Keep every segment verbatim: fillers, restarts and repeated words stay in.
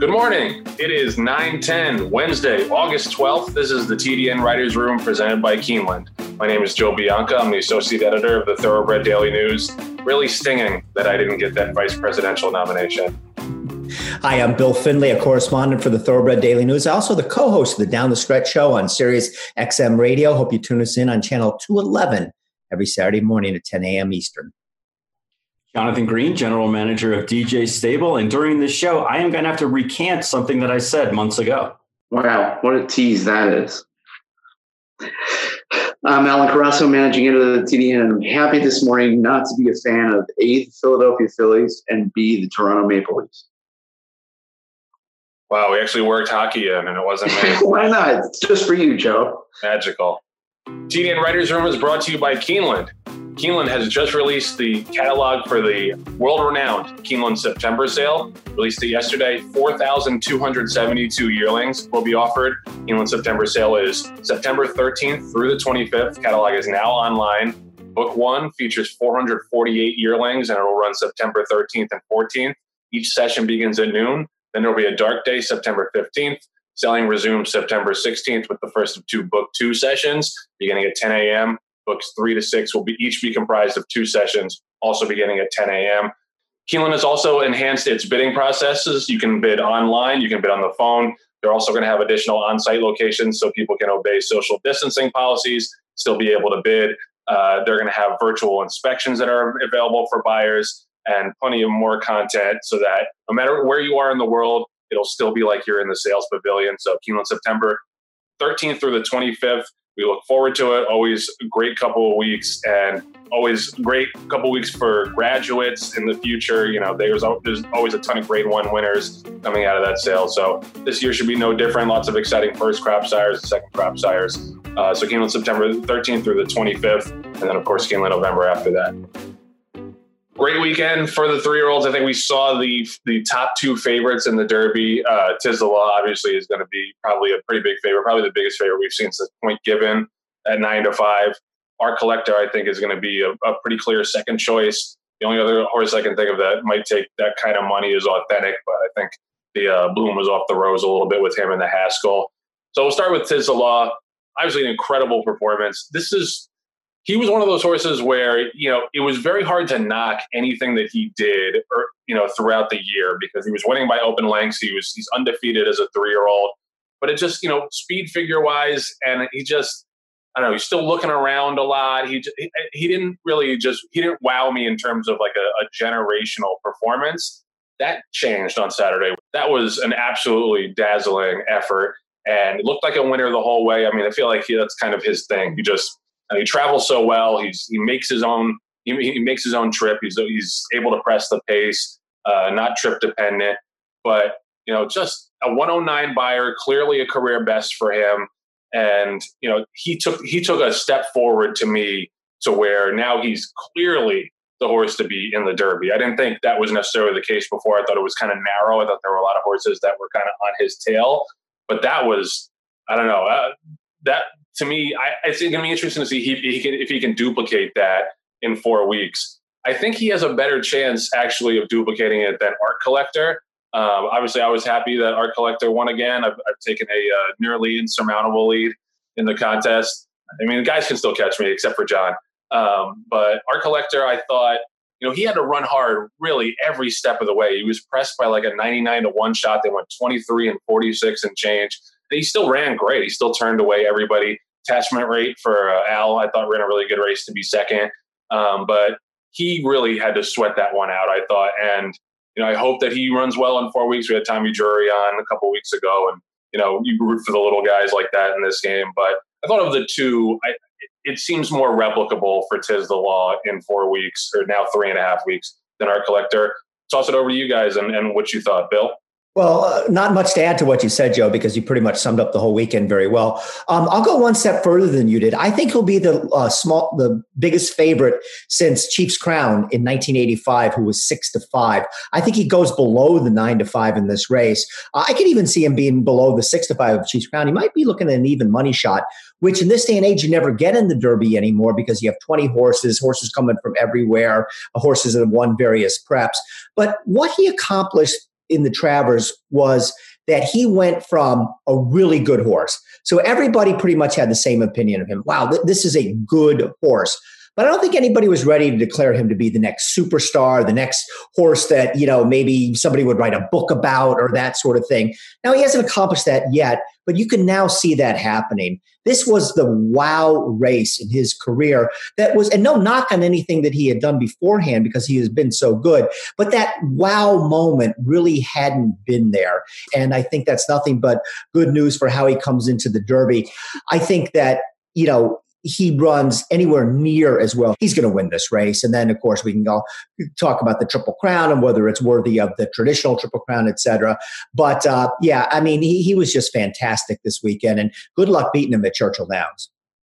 Good morning. It is nine ten, Wednesday, August twelfth. This is the T D N Writers Room presented by Keeneland. My name is Joe Bianca. I'm the associate editor of the Thoroughbred Daily News. Really stinging that I didn't get that vice presidential nomination. Hi, I'm Bill Finley, a correspondent for the Thoroughbred Daily News, also the co-host of the Down the Stretch show on Sirius X M Radio. Hope you tune us in on channel two eleven every Saturday morning at ten a.m. Eastern. Jonathan Green, general manager of D J Stable. And during this show, I am going to have to recant something that I said months ago. Wow, what a tease that is. I'm Alan Carrasso, managing editor of the T D N, and I'm happy this morning not to be a fan of A, the Philadelphia Phillies, and B, the Toronto Maple Leafs. Wow, we actually worked hockey in, and it wasn't me. Why not? It's just for you, Joe. Magical. T D N Writers Room is brought to you by Keeneland. Keeneland has just released the catalog for the world-renowned Keeneland September sale. Released it yesterday. four thousand two hundred seventy-two yearlings will be offered. Keeneland September sale is September thirteenth through the twenty-fifth. Catalog is now online. Book one features four hundred forty-eight yearlings, and it will run September thirteenth and fourteenth. Each session begins at noon. Then there will be a dark day, September fifteenth. Selling resumes September sixteenth with the first of two book two sessions, beginning at ten a.m. Books three to six will be each be comprised of two sessions, also beginning at ten a.m. Keeneland has also enhanced its bidding processes. You can bid online, you can bid on the phone. They're also going to have additional on-site locations so people can obey social distancing policies, still be able to bid. Uh, they're going to have virtual inspections that are available for buyers and plenty of more content so that no matter where you are in the world, it'll still be like you're in the sales pavilion. So Keeneland September thirteenth through the twenty-fifth. We look forward to it. Always a great couple of weeks, and always great couple of weeks for graduates in the future. You know, there's there's always a ton of grade one winners coming out of that sale. So this year should be no different. Lots of exciting first crop sires and second crop sires. Uh, so Keeneland September thirteenth through the twenty-fifth, and then of course Keeneland November after that. Great weekend for the three-year-olds. I think we saw the the top two favorites in the Derby. Uh, Tiz the Law obviously is going to be probably a pretty big favorite, probably the biggest favorite we've seen since Point Given at nine to five. Art Collector, I think, is going to be a, a pretty clear second choice. The only other horse I can think of that might take that kind of money is Authentic, but I think the uh, bloom was off the rose a little bit with him and the Haskell. So we'll start with Tiz the Law. Obviously, an incredible performance. This is He was one of those horses where, you know, it was very hard to knock anything that he did, or, you know, throughout the year because he was winning by open lengths. He was he's undefeated as a three-year-old, but it just, you know, speed figure wise, and he just, I don't know, he's still looking around a lot. He he, he didn't really just he didn't wow me in terms of like a, a generational performance. That changed on Saturday. That was an absolutely dazzling effort, and it looked like a winner the whole way. I mean, I feel like he, that's kind of his thing. He just And he travels so well. He's he makes his own he, he makes his own trip. He's he's able to press the pace, uh, not trip dependent. But you know, just a one oh nine buyer, clearly a career best for him. And you know, he took he took a step forward to me to where now he's clearly the horse to be in the Derby. I didn't think that was necessarily the case before. I thought it was kind of narrow. I thought there were a lot of horses that were kind of on his tail, but that was I don't know uh, that. To me, I, it's going to be interesting to see he, he can, if he can duplicate that in four weeks. I think he has a better chance, actually, of duplicating it than Art Collector. Um, obviously, I was happy that Art Collector won again. I've, I've taken a uh, nearly insurmountable lead in the contest. I mean, the guys can still catch me, except for John. Um, but Art Collector, I thought, you know, he had to run hard really every step of the way. He was pressed by like a ninety-nine to one shot. They went twenty-three and forty-six and change. He still ran great. He still turned away everybody. Attachment rate for uh, Al, I thought, ran a really good race to be second. Um, but he really had to sweat that one out, I thought. And, you know, I hope that he runs well in four weeks. We had Tommy Drury on a couple weeks ago. And, you know, you root for the little guys like that in this game. But I thought of the two, I, it seems more replicable for Tiz the Law in four weeks, or now three and a half weeks, than Art Collector. Toss it over to you guys and, and what you thought, Bill. Well, uh, not much to add to what you said, Joe, because you pretty much summed up the whole weekend very well. Um, I'll go one step further than you did. I think he'll be the uh, small, the biggest favorite since Chief's Crown in nineteen eighty-five, who was six to five. I think he goes below the nine to five in this race. Uh, I could even see him being below the six to five of Chief's Crown. He might be looking at an even money shot, which in this day and age you never get in the Derby anymore because you have twenty horses, horses coming from everywhere, horses that have won various preps. But what he accomplished in the Travers was that he went from a really good horse. So everybody pretty much had the same opinion of him. Wow, th- this is a good horse. But I don't think anybody was ready to declare him to be the next superstar, the next horse that, you know, maybe somebody would write a book about or that sort of thing. Now, he hasn't accomplished that yet, but you can now see that happening. This was the wow race in his career that was, and no knock on anything that he had done beforehand because he has been so good, but that wow moment really hadn't been there. And I think that's nothing but good news for how he comes into the Derby. I think that, you know, he runs anywhere near as well, he's going to win this race. And then, of course, we can go talk about the Triple Crown and whether it's worthy of the traditional Triple Crown, et cetera. But uh, yeah, I mean, he, he was just fantastic this weekend, and good luck beating him at Churchill Downs.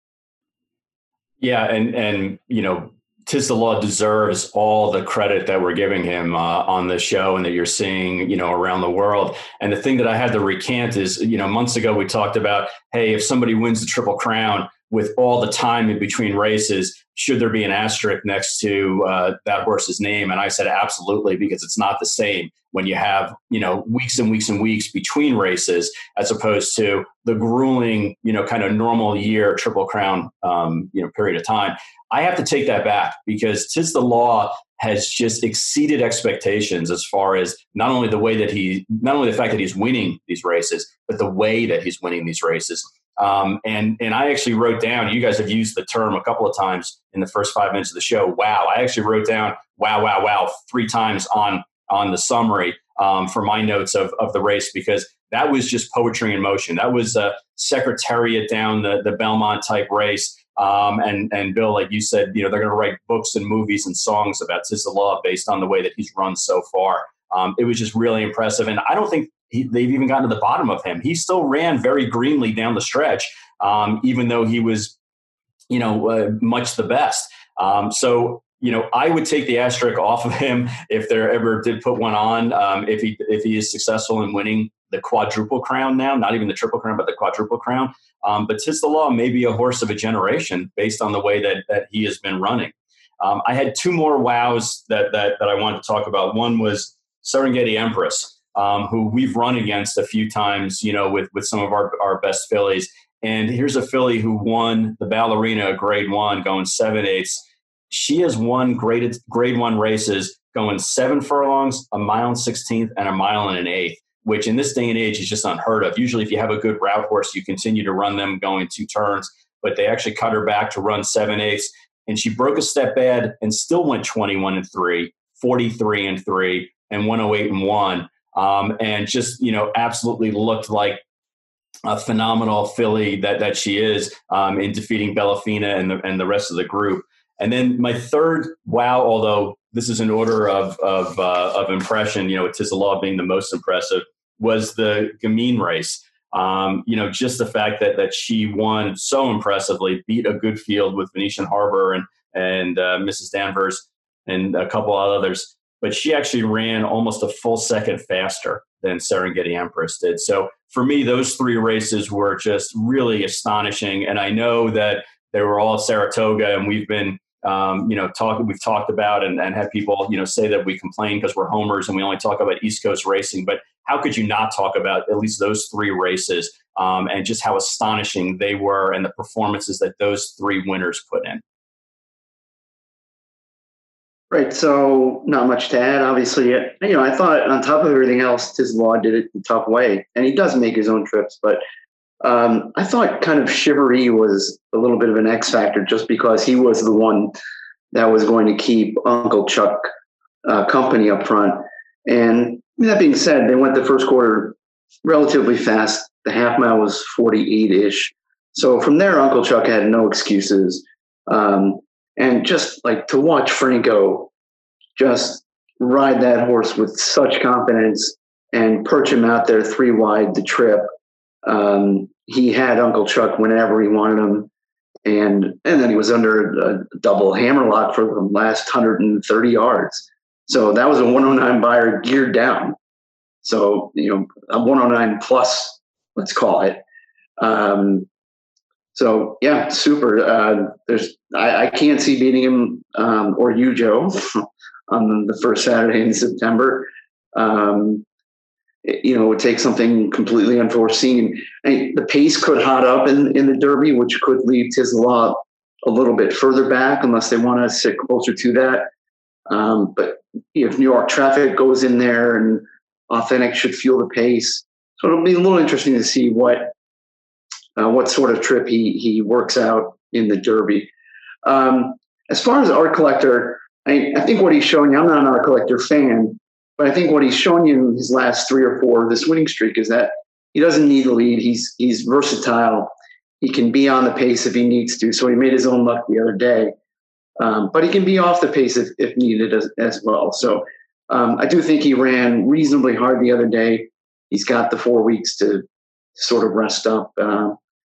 Yeah, and and you know, Tiz the Law deserves all the credit that we're giving him uh, on the show and that you're seeing, you know, around the world. And the thing that I had to recant is, you know, months ago we talked about, hey, if somebody wins the Triple Crown with all the time in between races, should there be an asterisk next to uh, that horse's name? And I said, absolutely, because it's not the same when you have, you know, weeks and weeks and weeks between races, as opposed to the grueling, you know, kind of normal year Triple Crown, um, you know, period of time. I have to take that back because Tiz the Law has just exceeded expectations as far as not only the way that he, not only the fact that he's winning these races, but the way that he's winning these races. Um, and, and I actually wrote down, you guys have used the term a couple of times in the first five minutes of the show. Wow. I actually wrote down, wow, wow, wow, three times on, on the summary um, for my notes of, of the race, because that was just poetry in motion. That was a secretariat down the, the Belmont type race. Um, and, and Bill, like you said, you know, they're going to write books and movies and songs about Tiz the Law based on the way that he's run so far. Um, it was just really impressive. And I don't think he, they've even gotten to the bottom of him. He still ran very greenly down the stretch, um, even though he was, you know, uh, much the best. Um, so, you know, I would take the asterisk off of him if there ever did put one on, um, if he if he is successful in winning the quadruple crown now, not even the triple crown, but the quadruple crown. Um, but Tiz the Law may be a horse of a generation based on the way that that he has been running. Um, I had two more wows that, that that I wanted to talk about. One was Serengeti Empress, um, who we've run against a few times, you know, with, with some of our, our best fillies. And here's a filly who won the Ballerina grade one going seven eighths. She has won grade, grade one races going seven furlongs, a mile and sixteenth, and a mile and an eighth, which in this day and age is just unheard of. Usually if you have a good route horse, you continue to run them going two turns, but they actually cut her back to run seven eighths. And she broke a step bad and still went twenty-one and three, forty-three and three, and one oh eight and one. Um, and just, you know, absolutely looked like a phenomenal filly that, that she is um, in defeating Bellafina and the, and the rest of the group. And then my third wow, although this is in order of of, uh, of impression, you know, with Tiz the Law being the most impressive, was the Gamine race. Um, you know, just the fact that that she won so impressively, beat a good field with Venetian Harbor and and uh, Missus Danvers and a couple of others, but she actually ran almost a full second faster than Serengeti Empress did. So for me, those three races were just really astonishing. And I know that they were all at Saratoga, and we've been Um, you know, talk, we've talked about and, and had people, you know, say that we complain because we're homers and we only talk about East Coast racing. But how could you not talk about at least those three races um, and just how astonishing they were and the performances that those three winners put in? Right. So not much to add. Obviously, you know, I thought on top of everything else, Tiz the Law did it the tough way. And he does make his own trips, but Um, I thought kind of Shivaree was a little bit of an X factor just because he was the one that was going to keep Uncle Chuck uh, company up front. And that being said, they went the first quarter relatively fast. The half mile was forty-eight-ish. So from there, Uncle Chuck had no excuses. Um, and just like to watch Franco just ride that horse with such confidence and perch him out there three wide the trip. Um, he had Uncle Chuck whenever he wanted him. And, and then he was under a double hammerlock for the last one hundred thirty yards. So that was a one oh nine buyer geared down. So, you know, a one oh nine plus, let's call it. Um, so yeah, super. Uh, there's, I, I can't see beating him, um, or you, Joe, on the first Saturday in September. Um, it, you know, it would take something completely unforeseen. And the pace could hot up in, in the Derby, which could leave Tiz the Law a little bit further back unless they want to sit closer to that. Um, but if New York Traffic goes in there and Authentic should feel the pace, so it'll be a little interesting to see what uh, what sort of trip he he works out in the Derby. Um, as far as Art Collector, I, I think what he's showing you, I'm not an Art Collector fan, but I think what he's shown you in his last three or four of this winning streak is that he doesn't need a lead. He's he's versatile. He can be on the pace if he needs to. So he made his own luck the other day. Um, but he can be off the pace if, if needed as, as well. So um, I do think he ran reasonably hard the other day. He's got the four weeks to sort of rest up uh,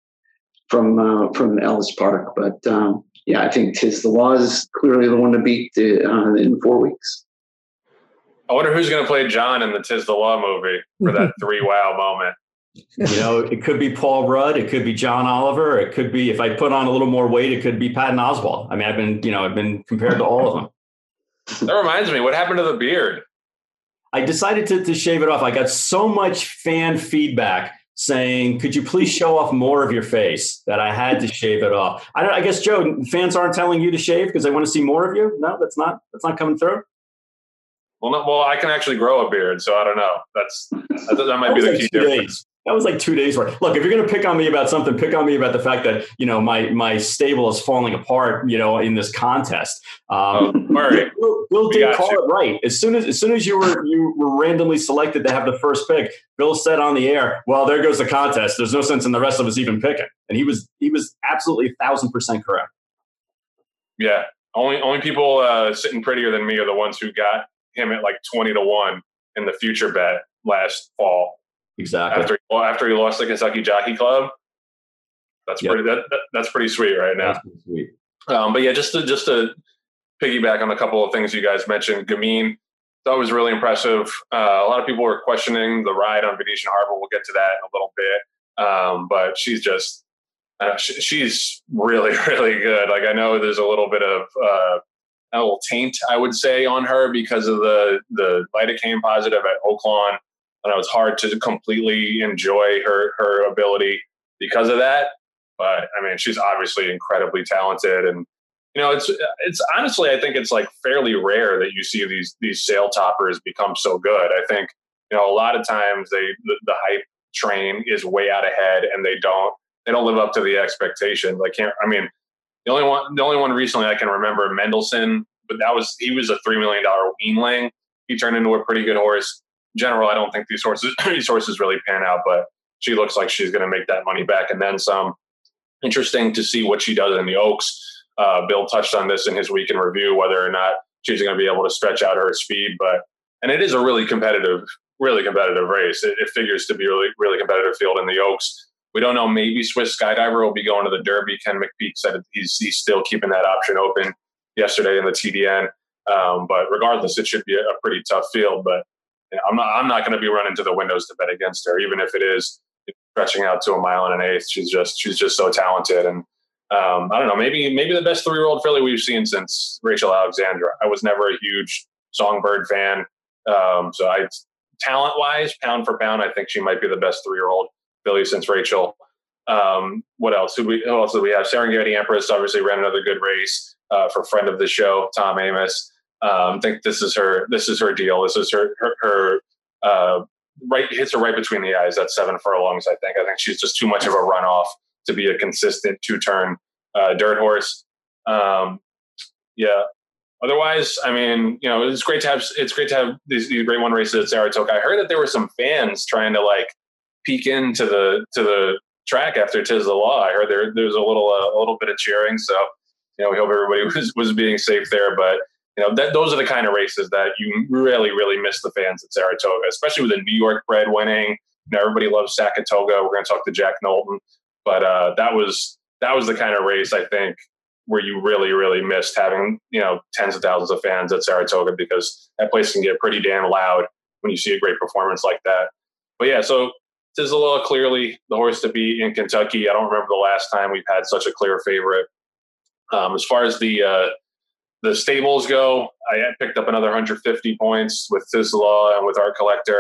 from uh, from Ellis Park. But um, yeah, I think Tiz the Law is clearly the one to beat the, uh, in four weeks. I wonder who's going to play John in the Tiz the Law movie for that three wow moment. You know, it could be Paul Rudd. It could be John Oliver. It could be, if I put on a little more weight, it could be Patton Oswalt. I mean, I've been, you know, I've been compared to all of them. That reminds me, what happened to the beard? I decided to, to shave it off. I got so much fan feedback saying, could you please show off more of your face, that I had to shave it off. I, don't, I guess, Joe, fans aren't telling you to shave because they want to see more of you? No, that's not, that's not coming through? Well, no, well, I can actually grow a beard, so I don't know. That's That, that might that be the like key difference. Days. That was like two days worth. Look, if you're going to pick on me about something, pick on me about the fact that, you know, my my stable is falling apart, you know, in this contest. Um, oh, all right. Bill, Bill did call you. It right. As soon as as soon as you were you were randomly selected to have the first pick, Bill said on the air, "Well, there goes the contest. There's no sense in the rest of us even picking." And he was he was absolutely a thousand percent correct. Yeah, only only people uh, sitting prettier than me are the ones who got him at like twenty to one in the future bet last fall. Exactly. After he, after he lost the Kentucky Jockey Club, that's yep. pretty. That, that that's pretty sweet right now. That's sweet. Um, but yeah, just to just to piggyback on a couple of things you guys mentioned, Gamine, that was really impressive. Uh, a lot of people were questioning the ride on Venetian Harbor. We'll get to that in a little bit. Um, but she's just uh, she, she's really really good. Like I know there's a little bit of uh, a little taint, I would say, on her because of the the lidocaine positive at Oaklawn. I know it's hard to completely enjoy her her ability because of that, but I mean, she's obviously incredibly talented, and you know, it's it's honestly, I think it's like fairly rare that you see these these sail toppers become so good. I think you know a lot of times they the, the hype train is way out ahead, and they don't they don't live up to the expectations. I can't. I mean, the only one the only one recently I can remember, Mendelssohn, but that was he was a three million dollar weanling. He turned into a pretty good horse. In general, I don't think these horses these horses really pan out, but she looks like she's going to make that money back and then some. Interesting to see what she does in the Oaks. Uh, Bill touched on this in his week in review, whether or not she's going to be able to stretch out her speed. But and it is a really competitive, really competitive race. It, it figures to be a really, really competitive field in the Oaks. We don't know. Maybe Swiss Skydiver will be going to the Derby. Ken McPeak said he's, he's still keeping that option open yesterday in the T D N. Um, but regardless, it should be a, a pretty tough field. But you know, I'm not I'm not going to be running to the windows to bet against her, even if it is stretching out to a mile and an eighth. She's just she's just so talented, and um, I don't know, maybe maybe the best three year old filly we've seen since Rachel Alexandra. I was never a huge Songbird fan, um, so I talent wise, pound for pound, I think she might be the best three year old filly since Rachel. Um, what else? Who, we, who else did we have? Serengeti Empress obviously ran another good race uh, for friend of the show, Tom Amos. Um, I think this is her. This is her deal. This is her. Her, her uh, right hits her right between the eyes. That's seven furlongs. I think. I think she's just too much of a runoff to be a consistent two-turn uh, dirt horse. Um, yeah. Otherwise, I mean, you know, it's great to have. It's great to have these, these great one races at Saratoga. I heard that there were some fans trying to like peek into the to the track after Tiz the Law. I heard there there was a little uh, a little bit of cheering. So you know, we hope everybody was was being safe there, but. You know, that, those are the kind of races that you really, really miss the fans at Saratoga, especially with a New York bred winning. You know, everybody loves Saratoga. We're going to talk to Jack Knowlton, but uh, that was that was the kind of race I think where you really, really missed having you know tens of thousands of fans at Saratoga because that place can get pretty damn loud when you see a great performance like that. But yeah, so Tiz the Law clearly the horse to beat in Kentucky. I don't remember the last time we've had such a clear favorite. Um, as far as the uh, The stables go, I picked up another one hundred fifty points with Tiz the Law and with Art Collector.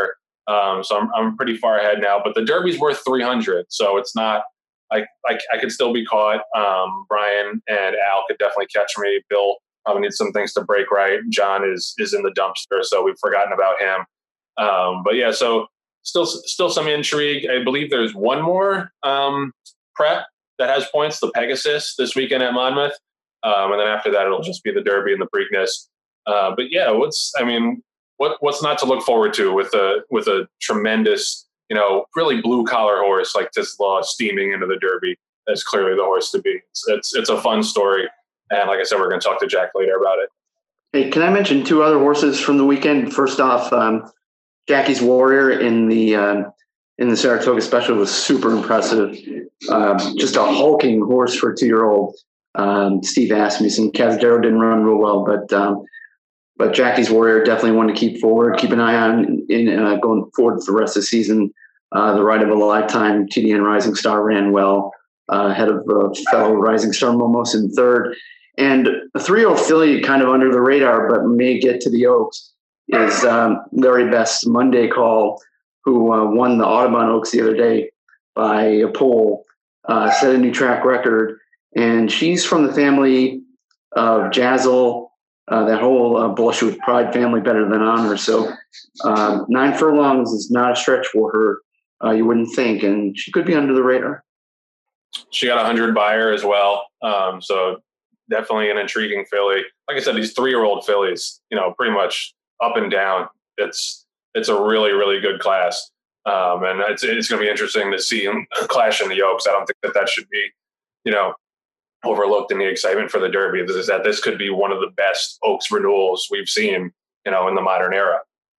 Um, so I'm I'm pretty far ahead now. But the Derby's worth three hundred, so it's not. I, I, I could still be caught. Um, Brian and Al could definitely catch me. Bill probably needs some things to break right. John is is in the dumpster, so we've forgotten about him. Um, but yeah, so still still some intrigue. I believe there's one more um, prep that has points, the Pegasus, this weekend at Monmouth. Um, and then after that, it'll just be the Derby and the Preakness. Uh, but yeah, what's I mean, what what's not to look forward to with a with a tremendous, you know, really blue collar horse like Tisla steaming into the Derby? That's clearly the horse to be. It's, it's it's a fun story, and like I said, we're going to talk to Jack later about it. Hey, can I mention two other horses from the weekend? First off, um, Jackie's Warrior in the um, in the Saratoga Special was super impressive. Um, just a hulking horse for a two year old. Um, Steve Asmussen, Cazadero didn't run real well, but um, but Jackie's Warrior definitely one to keep forward, keep an eye on in, in uh, going forward for the rest of the season. Uh, the Ride of a Lifetime, T D N Rising Star ran well, uh, ahead of uh, fellow Rising Star Momos in third. And a three-year-old filly kind of under the radar, but may get to the Oaks, is um, Larry Best's Monday Call, who uh, won the Audubon Oaks the other day by a pole, uh, set a new track record. And she's from the family of Jazzle, uh, that whole uh, Blush with Pride family, Better Than Honor. So um, nine furlongs is not a stretch for her, uh, you wouldn't think, and she could be under the radar. She got a hundred buyer as well, um, so definitely an intriguing filly. Like I said, these three-year-old fillies, you know, pretty much up and down. It's it's a really really good class, um, and it's it's going to be interesting to see them clash in the Oaks. I don't think that that should be, you know, overlooked in the excitement for the Derby. Is that this could be one of the best Oaks renewals we've seen, you know, in the modern era.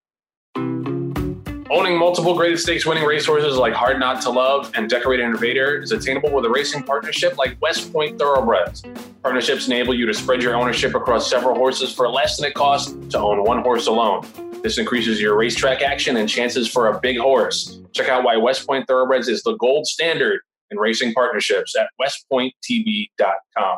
Owning multiple graded stakes winning racehorses like Hard Not to Love and Decorated Invader is attainable with a racing partnership like West Point Thoroughbreds. Partnerships enable you to spread your ownership across several horses for less than it costs to own one horse alone. This increases your racetrack action and chances for a big horse. Check out why West Point Thoroughbreds is the gold standard in racing partnerships at west point t v dot com.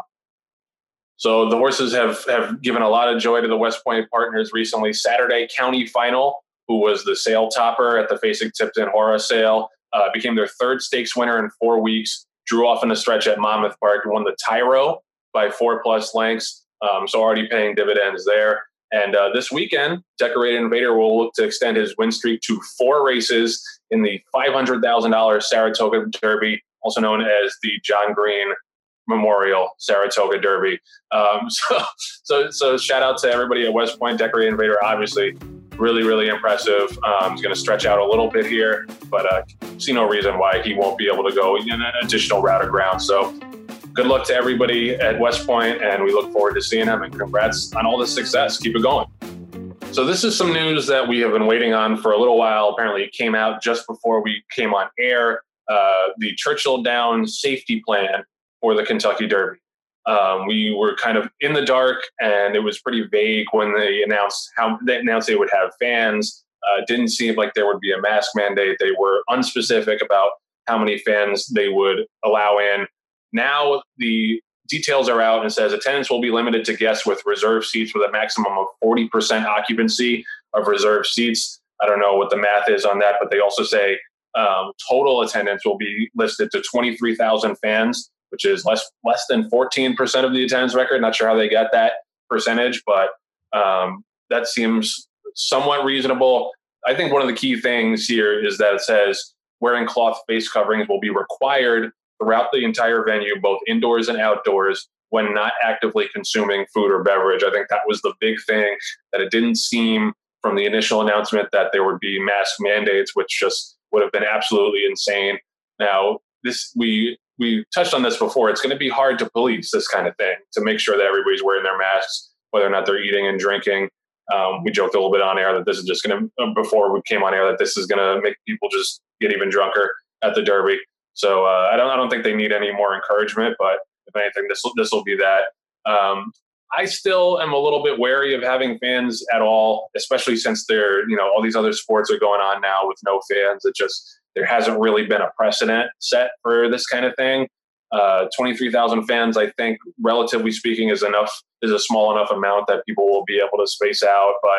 So the horses have, have given a lot of joy to the West Point partners recently. Saturday County Final, who was the sale topper at the Fasig-Tipton Hora sale, uh, became their third stakes winner in four weeks, drew off in the stretch at Monmouth Park, and won the Tyro by four plus lengths. Um, so already paying dividends there. And uh, this weekend, Decorated Invader will look to extend his win streak to four races in the five hundred thousand dollars Saratoga Derby, also known as the John Green Memorial Saratoga Derby. Um, so, so, so shout out to everybody at West Point. Decorated Invader, obviously, really, really impressive. Um, he's going to stretch out a little bit here, but uh, see no reason why he won't be able to go in an additional route of ground. So good luck to everybody at West Point, and we look forward to seeing him, and congrats on all the success. Keep it going. So this is some news that we have been waiting on for a little while. Apparently it came out just before we came on air. Uh, the Churchill Downs safety plan for the Kentucky Derby. Um, we were kind of in the dark, and it was pretty vague when they announced how they announced they would have fans. Uh, didn't seem like there would be a mask mandate. They were unspecific about how many fans they would allow in. Now the details are out and says attendance will be limited to guests with reserved seats with a maximum of forty percent occupancy of reserved seats. I don't know what the math is on that, but they also say um, total attendance will be listed to twenty-three thousand fans, which is less less than fourteen percent of the attendance record. Not sure how they got that percentage, but um, that seems somewhat reasonable. I think one of the key things here is that it says wearing cloth face coverings will be required throughout the entire venue, both indoors and outdoors, when not actively consuming food or beverage. I think that was the big thing, that it didn't seem from the initial announcement that there would be mask mandates, which just would have been absolutely insane. Now, this we we touched on this before. It's going to be hard to police this kind of thing, to make sure that everybody's wearing their masks, whether or not they're eating and drinking. Um, we joked a little bit on air that this is just going to, before we came on air, that this is going to make people just get even drunker at the Derby. So uh, I don't I don't think they need any more encouragement, but if anything, this this will be that. Um, I still am a little bit wary of having fans at all, especially since there, you know, all these other sports are going on now with no fans. It just, there hasn't really been a precedent set for this kind of thing. Uh, twenty-three thousand fans, I think, relatively speaking, is enough, is a small enough amount that people will be able to space out. But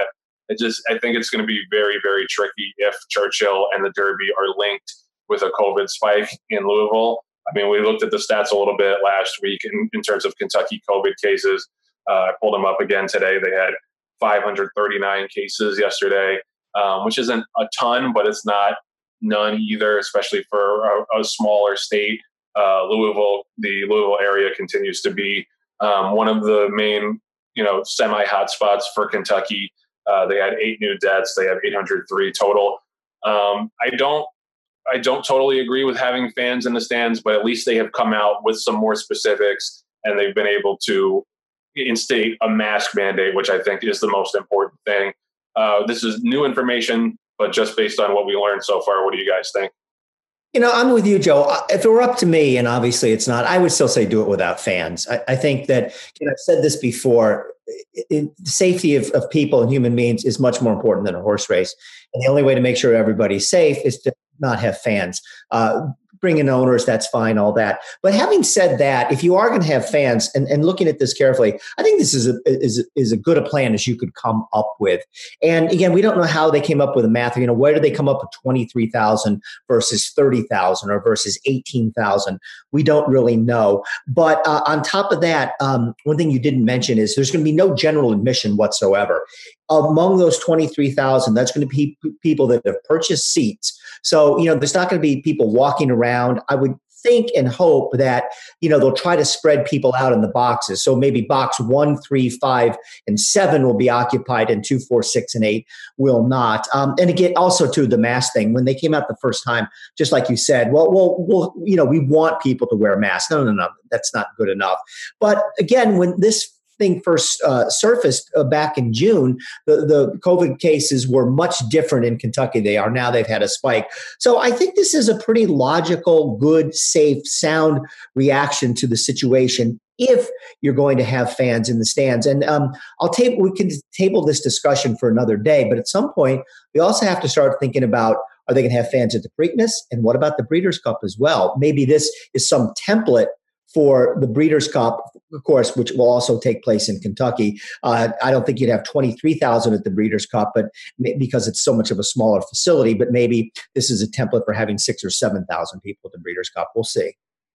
It just, I think it's going to be very, very tricky if Churchill and the Derby are linked with a COVID spike in Louisville. I mean, we looked at the stats a little bit last week in, in terms of Kentucky COVID cases. Uh, I pulled them up again today. They had five hundred thirty-nine cases yesterday, um, which isn't a ton, but it's not none either, especially for a, a smaller state. Uh, Louisville, the Louisville area continues to be um, one of the main, you know, semi-hotspots for Kentucky. Uh, they had eight new deaths. They have eight hundred three total. Um, I don't, I don't totally agree with having fans in the stands, but at least they have come out with some more specifics, and they've been able to instate a mask mandate, which I think is the most important thing. Uh, this is new information, but just based on what we learned so far, what do you guys think? You know, I'm with you, Joe. If it were up to me, and obviously it's not, I would still say do it without fans. I, I think that, you know, I've said this before, it, the safety of, of people and human beings is much more important than a horse race. And the only way to make sure everybody's safe is to not have fans. Uh, bring in owners, that's fine, all that. But having said that, if you are going to have fans, and, and looking at this carefully, I think this is a, is, is a good a plan as you could come up with. And again, we don't know how they came up with the math. You know, where did they come up with twenty-three thousand versus thirty thousand or versus eighteen thousand? We don't really know. But uh, on top of that, um, one thing you didn't mention is there's going to be no general admission whatsoever. Among those twenty-three thousand, that's going to be people that have purchased seats. So, you know, there's not going to be people walking around. I would think and hope that, you know, they'll try to spread people out in the boxes. So maybe box one, three, five, and seven will be occupied, and two, four, six, and eight will not. Um, and again, also to the mask thing, when they came out the first time, just like you said, well, well, well, you know, we want people to wear masks. No, no, no, that's not good enough. But again, when this thing first uh, surfaced uh, back in June, the, the COVID cases were much different in Kentucky. They are now. They've had a spike. So I think this is a pretty logical, good, safe, sound reaction to the situation if you're going to have fans in the stands. And um, I'll table, we can table this discussion for another day, but at some point, we also have to start thinking about, are they going to have fans at the Preakness? And what about the Breeders' Cup as well? Maybe this is some template for the Breeders' Cup, of course, which will also take place in Kentucky. Uh, I don't think you'd have twenty-three thousand at the Breeders' Cup, but because it's so much of a smaller facility, but maybe this is a template for having six or seven thousand people at the Breeders' Cup. We'll see.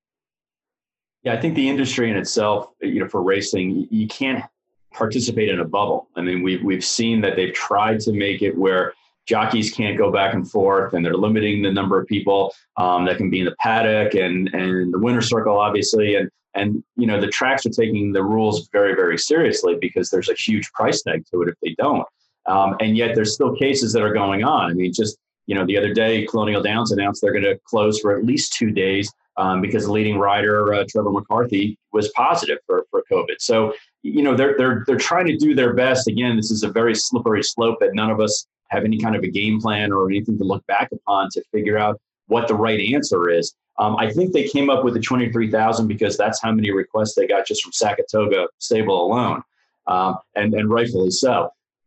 Yeah, I think the industry in itself, you know, for racing, you can't participate in a bubble. I mean, we've we've seen that they've tried to make it where jockeys can't go back and forth, and they're limiting the number of people um, that can be in the paddock and and the winner's circle, obviously. And and you know, the tracks are taking the rules very, very seriously because there's a huge price tag to it if they don't. Um, and yet there's still cases that are going on. I mean, just you know, the other day, Colonial Downs announced they're going to close for at least two days um, because the leading rider, uh, Trevor McCarthy, was positive for for COVID. So you know, they're they're they're trying to do their best. Again, this is a very slippery slope that none of us have any kind of a game plan or anything to look back upon to figure out what the right answer is. Um, I think they came up with the twenty-three thousand because that's how many requests they got just from Saratoga Stable alone, um, and, and rightfully so.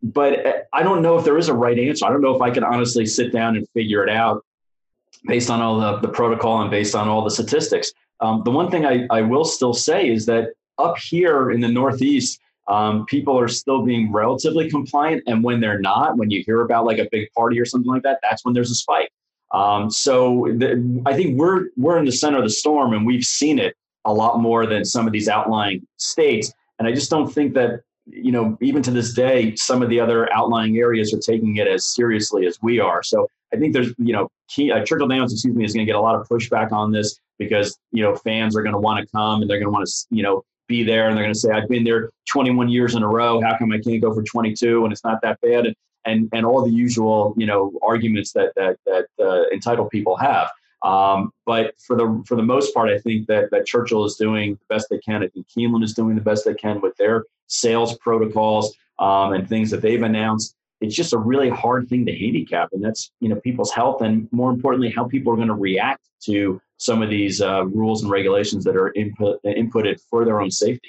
But I don't know if there is a right answer. I don't know if I can honestly sit down and figure it out based on all the, the protocol and based on all the statistics. Um, the one thing I, I will still say is that up here in the Northeast, Um, people are still being relatively compliant. And when they're not, when you hear about like a big party or something like that, that's when there's a spike. Um, so the, I think we're we're in the center of the storm, and we've seen it a lot more than some of these outlying states. And I just don't think that, you know, even to this day, some of the other outlying areas are taking it as seriously as we are. So I think there's, you know, key, uh, Churchill Downs, excuse me, is going to get a lot of pushback on this because, you know, fans are going to want to come and they're going to want to, you know, be there, and they're going to say, I've been there twenty-one years in a row. How come I can't go for twenty-two and it's not that bad? And and, and all the usual, you know, arguments that that that uh, entitled people have. Um, but for the for the most part, I think that that Churchill is doing the best they can. I think Keeneland is doing the best they can with their sales protocols um, and things that they've announced. It's just a really hard thing to handicap, and that's, you know, people's health, and more importantly, how people are going to react to some of these uh, rules and regulations that are input, inputted for their own safety.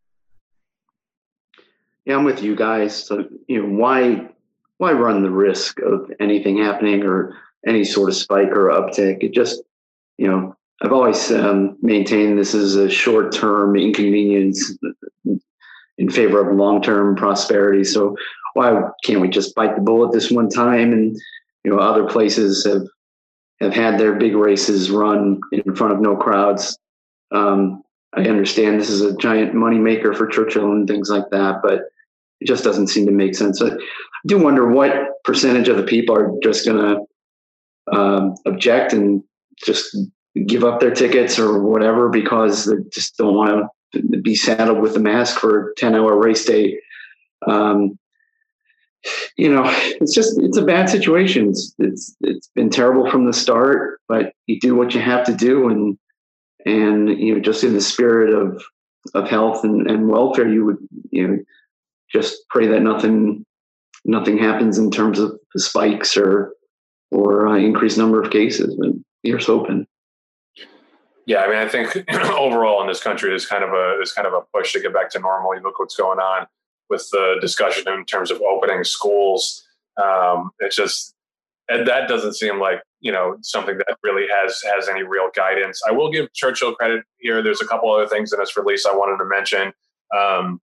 Yeah, I'm with you guys. So, you know, why why run the risk of anything happening or any sort of spike or uptick? It just, you know, I've always um, maintained this is a short-term inconvenience. You in favor of long-term prosperity. So why can't we just bite the bullet this one time? And, you know, other places have, have had their big races run in front of no crowds. Um, I understand this is a giant moneymaker for Churchill and things like that, but it just doesn't seem to make sense. I do wonder what percentage of the people are just going to um, object and just give up their tickets or whatever because they just don't want to be saddled with the mask for a ten-hour race day. Um, you know, it's just it's a bad situation. It's, it's it's been terrible from the start, but you do what you have to do, and and you know, just in the spirit of of health and, and welfare, you would you know just pray that nothing nothing happens in terms of spikes or or uh, increased number of cases. But here's hoping. Yeah, I mean, I think overall in this country, there's kind of a there's kind of a push to get back to normal. You look what's going on with the discussion in terms of opening schools. Um, it's just that doesn't seem like you know something that really has has any real guidance. I will give Churchill credit here. There's a couple other things in this release I wanted to mention. Um,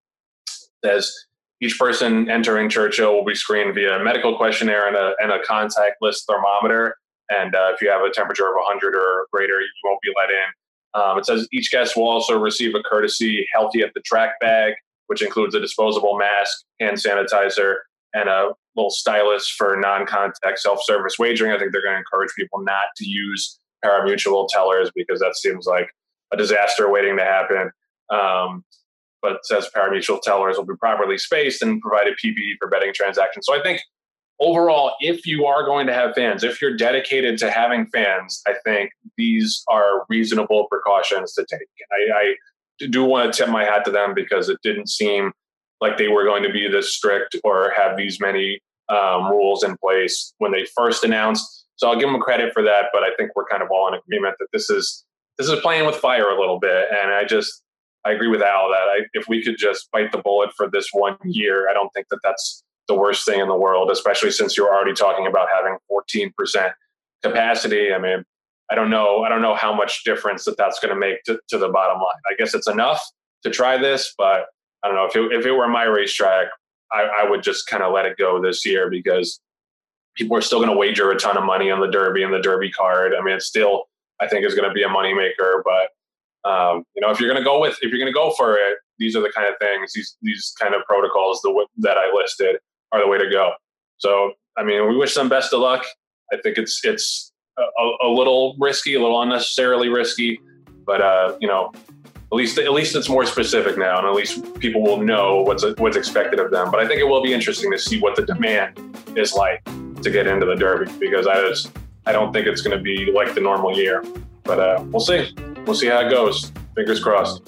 as each person entering Churchill will be screened via a medical questionnaire and a and a contactless thermometer. And uh, if you have a temperature of one hundred or greater, you won't be let in. Um, it says each guest will also receive a courtesy healthy at the track bag, which includes a disposable mask, hand sanitizer, and a little stylus for non-contact self-service wagering. I think they're going to encourage people not to use pari-mutuel tellers because that seems like a disaster waiting to happen. Um, but it says pari-mutuel tellers will be properly spaced and provided P P E for betting transactions. So I think overall, if you are going to have fans, if you're dedicated to having fans, I think these are reasonable precautions to take. I, I do want to tip my hat to them because it didn't seem like they were going to be this strict or have these many um, rules in place when they first announced. So I'll give them credit for that, but I think we're kind of all in agreement that this is this is playing with fire a little bit. And I just I agree with Al that I, if we could just bite the bullet for this one year, I don't think that that's the worst thing in the world, especially since you're already talking about having fourteen percent capacity. I mean, I don't know. I don't know how much difference that that's going to make to, to the bottom line. I guess it's enough to try this, but I don't know if it, if it were my racetrack, I, I would just kind of let it go this year because people are still going to wager a ton of money on the Derby and the Derby card. I mean, it's still, I think is going to be a moneymaker, but um, you know, if you're going to go with, if you're going to go for it, these are the kind of things, these, these kind of protocols the, that I listed are the way to go. So, I mean, we wish them best of luck. I think it's it's a, a little risky, a little unnecessarily risky, but uh, you know, at least at least it's more specific now, and at least people will know what's what's expected of them. But I think it will be interesting to see what the demand is like to get into the Derby because I just I don't think it's going to be like the normal year. But uh, we'll see. We'll see how it goes. Fingers crossed.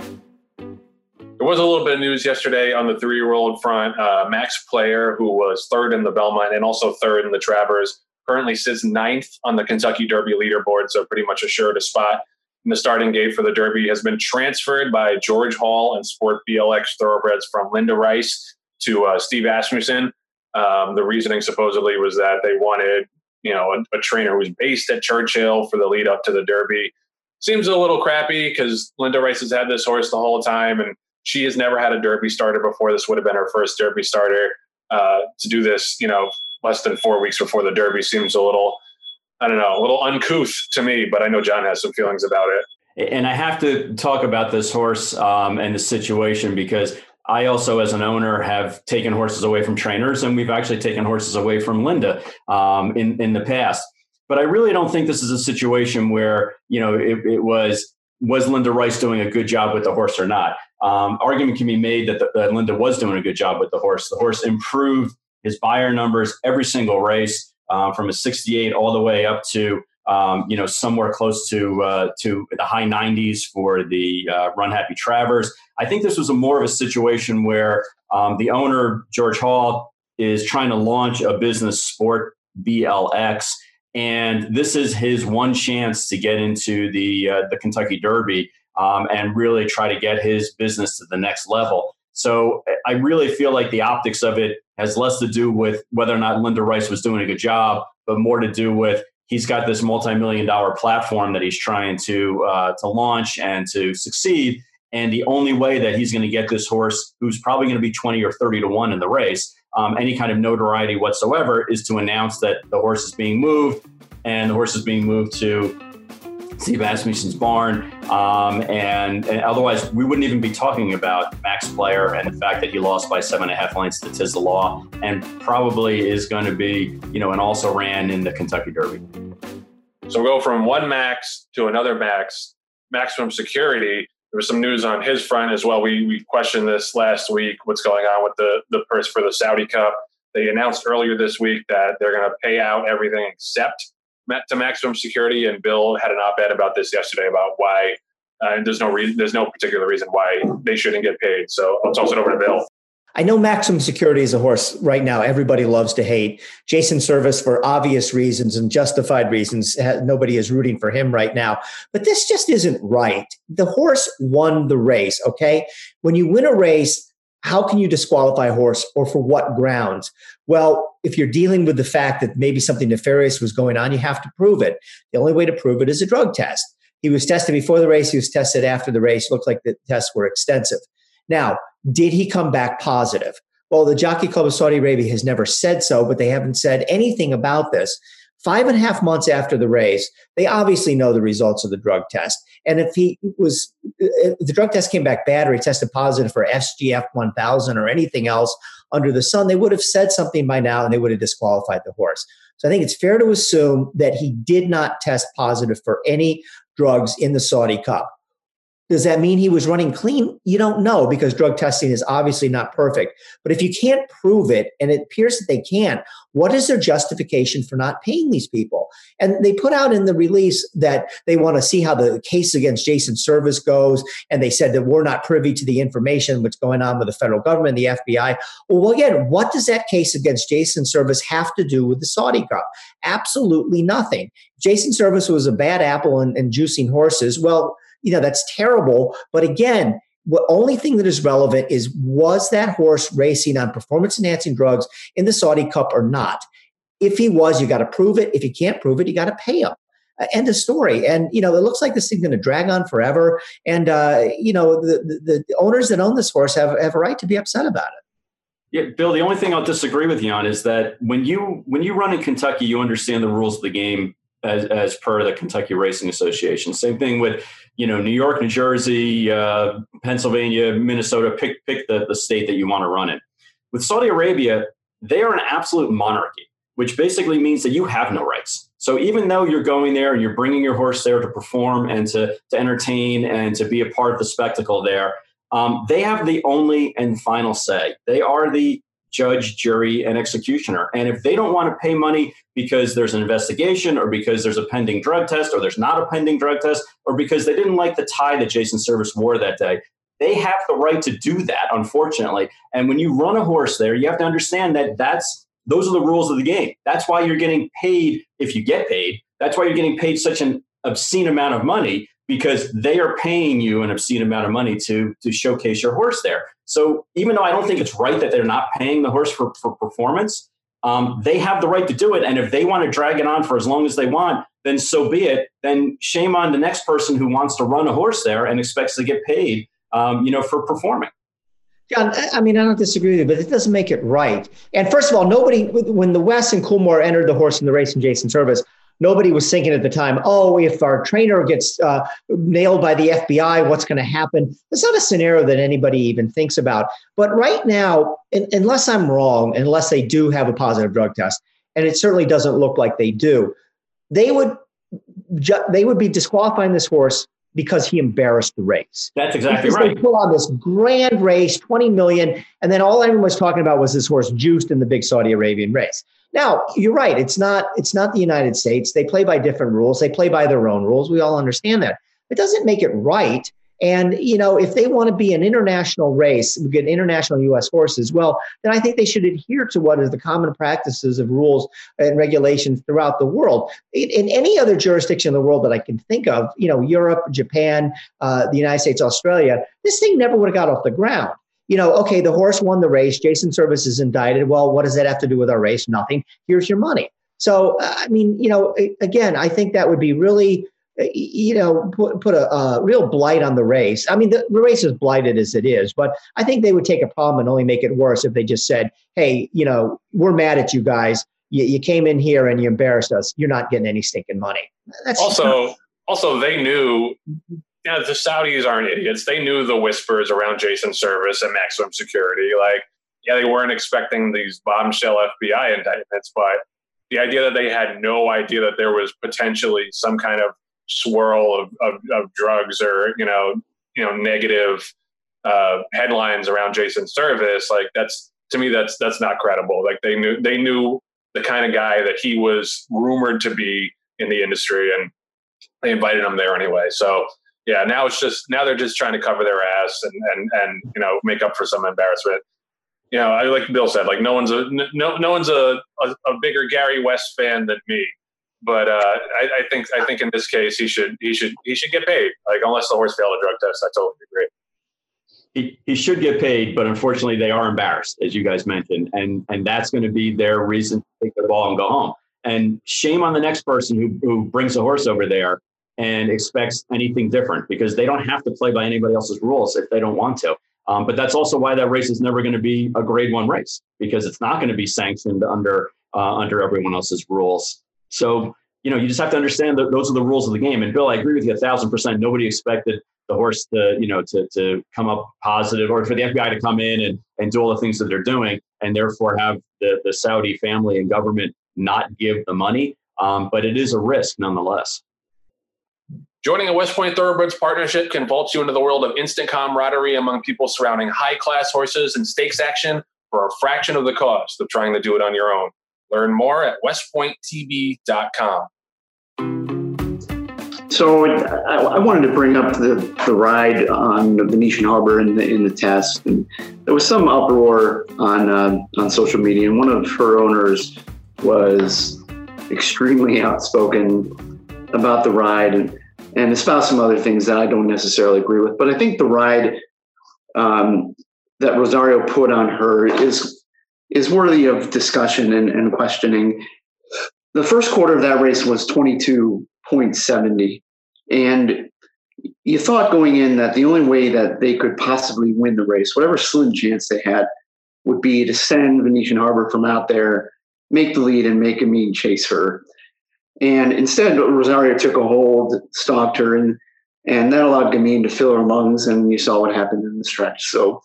There was a little bit of news yesterday on the three-year-old front. Uh, Max Player, who was third in the Belmont and also third in the Travers, currently sits ninth on the Kentucky Derby leaderboard, so pretty much assured a spot in the starting gate for the Derby. Has been transferred by George Hall and Sport B L X Thoroughbreds from Linda Rice to uh, Steve Asmussen. Um, the reasoning supposedly was that they wanted, you know, a, a trainer who was based at Churchill for the lead up to the Derby. Seems a little crappy because Linda Rice has had this horse the whole time, and she has never had a Derby starter before. This would have been her first Derby starter. Uh, to do this, you know, less than four weeks before the Derby seems a little, I don't know, a little uncouth to me, but I know John has some feelings about it. And I have to talk about this horse um, and the situation because I also, as an owner, have taken horses away from trainers, and we've actually taken horses away from Linda um, in, in the past. But I really don't think this is a situation where, you know, it, it was, was Linda Rice doing a good job with the horse or not? Um, argument can be made that, the, that Linda was doing a good job with the horse. The horse improved his buyer numbers every single race, uh, from a sixty-eight all the way up to, um, you know, somewhere close to uh, to the high nineties for the uh, Run Happy Travers. I think this was a more of a situation where um, the owner, George Hall, is trying to launch a business, Sport B L X, and this is his one chance to get into the uh, the Kentucky Derby. Um, and really try to get his business to the next level. So I really feel like the optics of it has less to do with whether or not Linda Rice was doing a good job, but more to do with he's got this multi-million dollar platform that he's trying to uh, to launch and to succeed. And the only way that he's going to get this horse, who's probably going to be twenty or thirty to one in the race, um, any kind of notoriety whatsoever, is to announce that the horse is being moved, and the horse is being moved to Steve Asmussen's barn. Um, and, and otherwise, we wouldn't even be talking about Max Player and the fact that he lost by seven and a half lengths to Tiz the Law, and probably is going to be, you know, and also ran in the Kentucky Derby. So we'll go from one Max to another Max, Maximum Security. There was some news on his front as well. We we questioned this last week, what's going on with the, the purse for the Saudi Cup. They announced earlier this week that they're going to pay out everything except to Maximum Security. And Bill had an op-ed about this yesterday about why uh, there's no reason, there's no particular reason why they shouldn't get paid. So I'll toss it over to Bill. I know Maximum Security is a horse right now everybody loves to hate. Jason Service, for obvious reasons and justified reasons, nobody is rooting for him right now. But this just isn't right. The horse won the race, okay? When you win a race, how can you disqualify a horse, or for what grounds? Well, if you're dealing with the fact that maybe something nefarious was going on, you have to prove it. The only way to prove it is a drug test. He was tested before the race. He was tested after the race. It looked like the tests were extensive. Now, did he come back positive? Well, the Jockey Club of Saudi Arabia has never said so, but they haven't said anything about this. Five and a half months after the race, they obviously know the results of the drug test. And if he was, if the drug test came back bad, or he tested positive for S G F one thousand or anything else under the sun, they would have said something by now, and they would have disqualified the horse. So I think it's fair to assume that he did not test positive for any drugs in the Saudi Cup. Does that mean he was running clean? You don't know, because drug testing is obviously not perfect. But if you can't prove it, and it appears that they can't, what is their justification for not paying these people? And they put out in the release that they want to see how the case against Jason Service goes. And they said that we're not privy to the information what's going on with the federal government, the F B I. Well, again, what does that case against Jason Service have to do with the Saudi Cup? Absolutely nothing. Jason Service was a bad apple and, and juicing horses. Well, you know, that's terrible. But again, the only thing that is relevant is, was that horse racing on performance-enhancing drugs in the Saudi Cup or not? If he was, you got to prove it. If you can't prove it, you got to pay him. Uh, end of story. And, you know, it looks like this thing's going to drag on forever. And, uh, you know, the, the, the owners that own this horse have, have a right to be upset about it. Yeah, Bill, the only thing I'll disagree with you on is that when you when you run in Kentucky, you understand the rules of the game as, as per the Kentucky Racing Association. Same thing with, you know, New York, New Jersey, uh, Pennsylvania, Minnesota. Pick pick the, the state that you want to run in. With Saudi Arabia, they are an absolute monarchy, which basically means that you have no rights. So even though you're going there and you're bringing your horse there to perform and to, to entertain and to be a part of the spectacle there, um, they have the only and final say. They are the judge, jury, and executioner. And if they don't want to pay money because there's an investigation, or because there's a pending drug test, or there's not a pending drug test, or because they didn't like the tie that Jason Service wore that day, they have the right to do that, unfortunately. And when you run a horse there, you have to understand that that's those are the rules of the game. That's why you're getting paid, if you get paid. That's why you're getting paid such an obscene amount of money, because they are paying you an obscene amount of money to, to showcase your horse there. So even though I don't think it's right that they're not paying the horse for, for performance, um, they have the right to do it. And if they want to drag it on for as long as they want, then so be it. Then shame on the next person who wants to run a horse there and expects to get paid, um, you know, for performing. John, I mean, I don't disagree with you, but it doesn't make it right. And first of all, nobody, when the West and Coolmore entered the horse in the race in Jason Service, nobody was thinking at the time, oh, if our trainer gets uh, nailed by the F B I, what's going to happen? It's not a scenario that anybody even thinks about. But right now, in, unless I'm wrong, unless they do have a positive drug test, and it certainly doesn't look like they do, they would ju- they would be disqualifying this horse because he embarrassed the race. That's exactly because right. They pull on this grand race, twenty million, and then all everyone was talking about was this horse juiced in the big Saudi Arabian race. Now, you're right. It's not, it's not the United States. They play by different rules. They play by their own rules. We all understand that. It doesn't make it right. And, you know, if they want to be an international race, we get international U S horses, well, then I think they should adhere to what is the common practices of rules and regulations throughout the world. In, in any other jurisdiction in the world that I can think of, you know, Europe, Japan, uh, the United States, Australia, this thing never would have got off the ground. You know, okay, the horse won the race. Jason Service is indicted. Well, what does that have to do with our race? Nothing. Here's your money. So, I mean, you know, again, I think that would be really you know, put, put a, a real blight on the race. I mean, the, the race is blighted as it is, but I think they would take a problem and only make it worse if they just said, hey, you know, we're mad at you guys. You, you came in here and you embarrassed us. You're not getting any stinking money. That's also, also they knew, you know, the Saudis aren't idiots. They knew the whispers around Jason Service and Maximum Security. Like, yeah, they weren't expecting these bombshell F B I indictments, but the idea that they had no idea that there was potentially some kind of swirl of, of, of drugs or, you know, you know, negative uh, headlines around Jason Service, like that's, to me, that's, that's not credible. Like they knew, they knew the kind of guy that he was rumored to be in the industry, and they invited him there anyway. So yeah, now it's just, now they're just trying to cover their ass and, and, and, you know, make up for some embarrassment. You know, I, like Bill said, like no one's a, no, no one's a, a, a bigger Gary West fan than me. But uh, I, I think I think in this case he should he should he should get paid. Like unless the horse failed a drug test, I totally agree. He, he should get paid, but unfortunately they are embarrassed, as you guys mentioned, and and that's going to be their reason to take the ball and go home. And shame on the next person who who brings a horse over there and expects anything different, because they don't have to play by anybody else's rules if they don't want to. Um, but that's also why that race is never going to be a grade one race, because it's not going to be sanctioned under uh, under everyone else's rules. So, you know, you just have to understand that those are the rules of the game. And Bill, I agree with you a thousand percent. Nobody expected the horse to, you know, to to come up positive, or for the F B I to come in and, and do all the things that they're doing, and therefore have the, the Saudi family and government not give the money. Um, but it is a risk nonetheless. Joining a West Point Thoroughbreds partnership can vault you into the world of instant camaraderie among people surrounding high-class horses and stakes action for a fraction of the cost of trying to do it on your own. Learn more at west point t b dot com. So I, I wanted to bring up the, the ride on the Venetian Harbor in the in the test, and there was some uproar on uh, on social media, and one of her owners was extremely outspoken about the ride and, and espoused some other things that I don't necessarily agree with. But I think the ride um, that Rosario put on her is is worthy of discussion and, and questioning. The first quarter of that race was twenty-two point seven zero. And you thought going in that the only way that they could possibly win the race, whatever slim chance they had, would be to send Venetian Harbor from out there, make the lead, and make Amin chase her. And instead, Rosario took a hold, stalked her, and and that allowed Gamine to fill her lungs, and you saw what happened in the stretch. So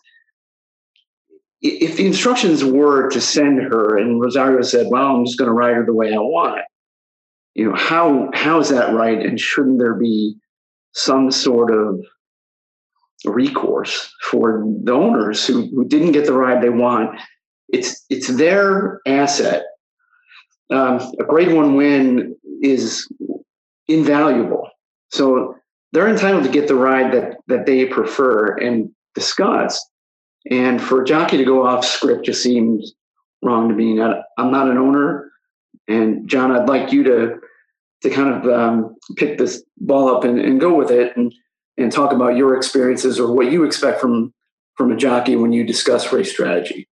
if the instructions were to send her, and Rosario said, well, I'm just going to ride her the way I want, you know, how how is that right? And shouldn't there be some sort of recourse for the owners who, who didn't get the ride they want? It's it's their asset. Um, a grade one win is invaluable. So they're entitled to get the ride that that they prefer and discuss. And for a jockey to go off script just seems wrong to me. I'm not an owner. And John, I'd like you to to kind of um, pick this ball up and, and go with it and, and talk about your experiences or what you expect from, from a jockey when you discuss race strategy.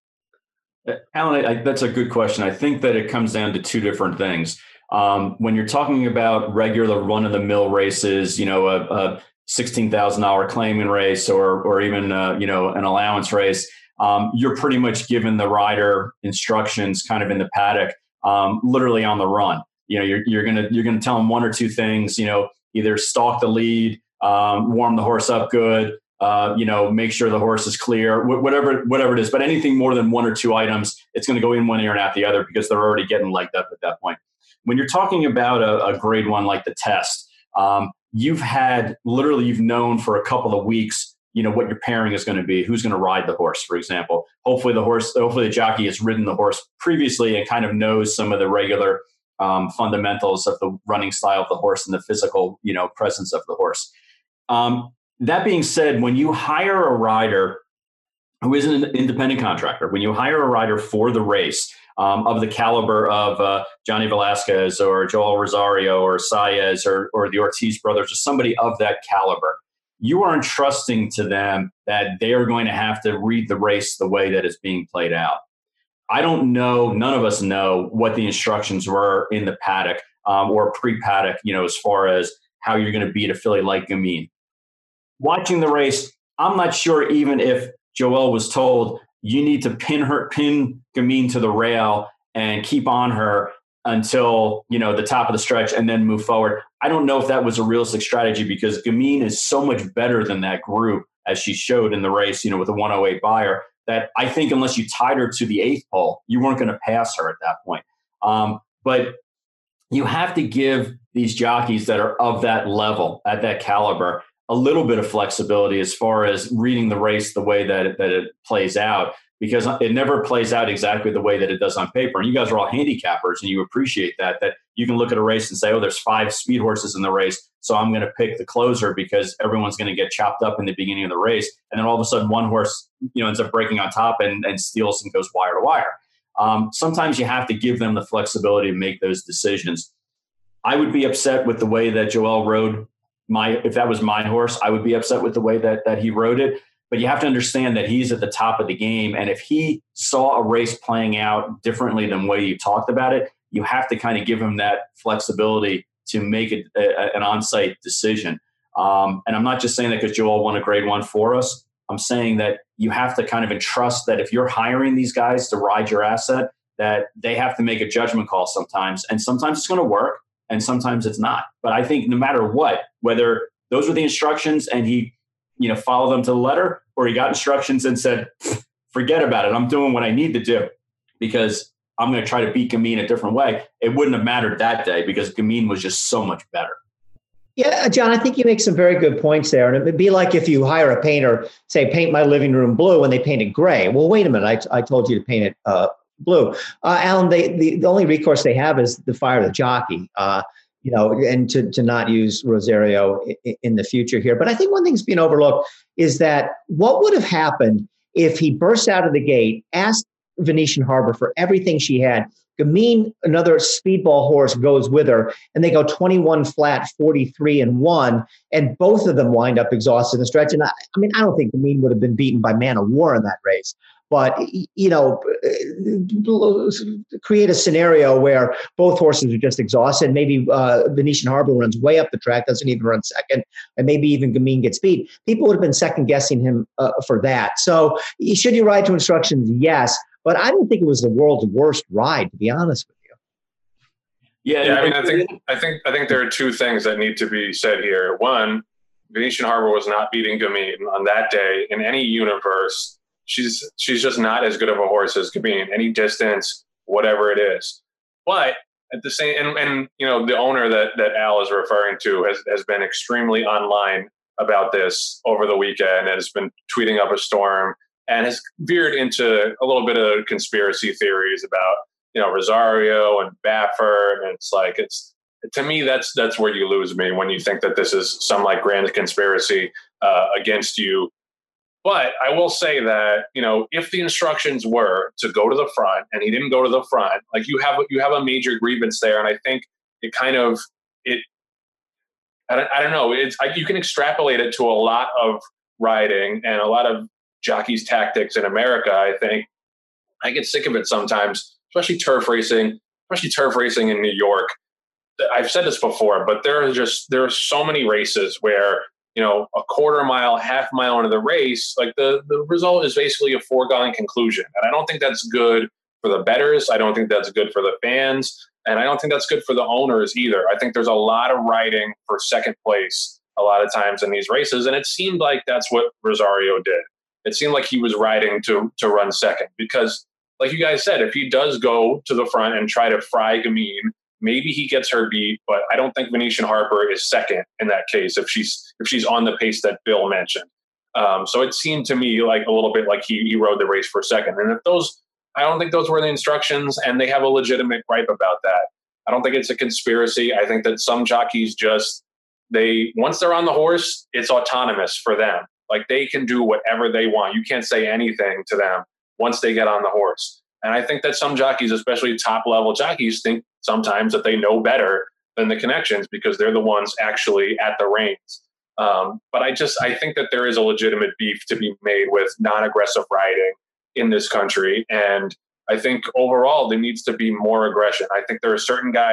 Alan, I, that's a good question. I think that it comes down to two different things. Um, when you're talking about regular run-of-the-mill races, you know, a, a sixteen thousand dollars claiming race or or even, uh, you know, an allowance race, um, you're pretty much given the rider instructions kind of in the paddock, um, literally on the run. You know, you're, you're going to you're gonna tell them one or two things, you know, either stalk the lead, um, warm the horse up good, uh, you know, make sure the horse is clear, wh- whatever whatever it is. But anything more than one or two items, it's going to go in one ear and out the other because they're already getting legged up at that point. When you're talking about a, a grade one like the test, um, you've had literally you've known for a couple of weeks, you know, what your pairing is going to be, who's going to ride the horse, for example. Hopefully the horse, hopefully the jockey has ridden the horse previously and kind of knows some of the regular um, fundamentals of the running style of the horse and the physical, you know, presence of the horse. Um, that being said, when you hire a rider who is an independent contractor, when you hire a rider for the race, Um, of the caliber of uh, Johnny Velasquez or Joel Rosario or Saez or, or the Ortiz brothers or somebody of that caliber, you are entrusting to them that they are going to have to read the race the way that it's being played out. I don't know, none of us know what the instructions were in the paddock um, or pre-paddock, you know, as far as how you're going to beat a filly like Gamine. Watching the race, I'm not sure even if Joelle was told you need to pin her, pin Gamine to the rail and keep on her until, you know, the top of the stretch and then move forward. I don't know if that was a realistic strategy because Gamine is so much better than that group, as she showed in the race, you know, with a one oh eight buyer, that I think unless you tied her to the eighth pole, you weren't going to pass her at that point. Um, but you have to give these jockeys that are of that level, at that caliber, a little bit of flexibility as far as reading the race the way that it, that it plays out, because it never plays out exactly the way that it does on paper. And you guys are all handicappers, and you appreciate that, that you can look at a race and say, oh, there's five speed horses in the race, so I'm going to pick the closer because everyone's going to get chopped up in the beginning of the race. And then all of a sudden one horse, you know, ends up breaking on top and, and steals and goes wire to wire. Um, sometimes you have to give them the flexibility to make those decisions. I would be upset with the way that Joelle rode my, if that was my horse, I would be upset with the way that that he rode it. But you have to understand that he's at the top of the game. And if he saw a race playing out differently than the way you talked about it, you have to kind of give him that flexibility to make it a, an on-site decision. Um, and I'm not just saying that because Joelle won a grade one for us. I'm saying that you have to kind of entrust that if you're hiring these guys to ride your asset, that they have to make a judgment call sometimes. And sometimes it's going to work and sometimes it's not. But I think no matter what, whether those were the instructions and he, you know, follow them to the letter, or he got instructions and said, forget about it, I'm doing what I need to do because I'm going to try to beat Gamine a different way. It wouldn't have mattered that day because Gamine was just so much better. Yeah, John, I think you make some very good points there. And it would be like if you hire a painter, say, paint my living room blue, and they paint it gray. Well, wait a minute, I, I told you to paint it uh, blue. Uh, Alan, they, the, the only recourse they have is to fire the jockey. Uh, you know, and to, to not use Rosario in, in the future here. But I think one thing that's being overlooked is that what would have happened if he burst out of the gate, asked Venetian Harbor for everything she had, Gamine, another speedball horse, goes with her, and they go twenty-one flat, forty-three and one, and both of them wind up exhausted in the stretch. And I, I mean, I don't think Gamine would have been beaten by Man of War in that race. But, you know, create a scenario where both horses are just exhausted. Maybe uh, Venetian Harbor runs way up the track, doesn't even run second, and maybe even Gamine gets beat. People would have been second guessing him uh, for that. So should you ride to instructions? Yes. But I don't think it was the world's worst ride, to be honest with you. Yeah, yeah I mean, I think I think I think there are two things that need to be said here. One, Venetian Harbor was not beating Gamine on that day in any universe. She's she's just not as good of a horse as Gamine, any distance, whatever it is. But at the same, and, and you know, the owner that that Al is referring to has, has been extremely online about this over the weekend and has been tweeting up a storm and has veered into a little bit of conspiracy theories about, you know, Rosario and Baffert. And it's like, it's, to me, that's that's where you lose me when you think that this is some like grand conspiracy uh, against you. But I will say that, you know, if the instructions were to go to the front and he didn't go to the front, like you have, you have a major grievance there. And I think it kind of, it, I don't, I don't know, it's, I, you can extrapolate it to a lot of riding and a lot of jockeys' tactics in America. I think I get sick of it sometimes, especially turf racing, especially turf racing in New York. I've said this before, but there are just, there are so many races where, you know, a quarter mile, half mile into the race, like the, the result is basically a foregone conclusion. And I don't think that's good for the bettors. I don't think that's good for the fans. And I don't think that's good for the owners either. I think there's a lot of riding for second place a lot of times in these races. And it seemed like that's what Rosario did. It seemed like he was riding to, to run second because, like you guys said, if he does go to the front and try to fry Gamine, maybe he gets her beat, but I don't think Venetian Harbor is second in that case if she's if she's on the pace that Bill mentioned. Um, so it seemed to me like a little bit like he, he rode the race for second. And if those, I don't think those were the instructions, and they have a legitimate gripe about that. I don't think it's a conspiracy. I think that some jockeys just, they once they're on the horse, it's autonomous for them. Like they can do whatever they want. You can't say anything to them once they get on the horse. And I think that some jockeys, especially top level jockeys, think sometimes that they know better than the connections because they're the ones actually at the reins. Um, but I just, I think that there is a legitimate beef to be made with non-aggressive riding in this country. And I think overall there needs to be more aggression. I think there are certain guys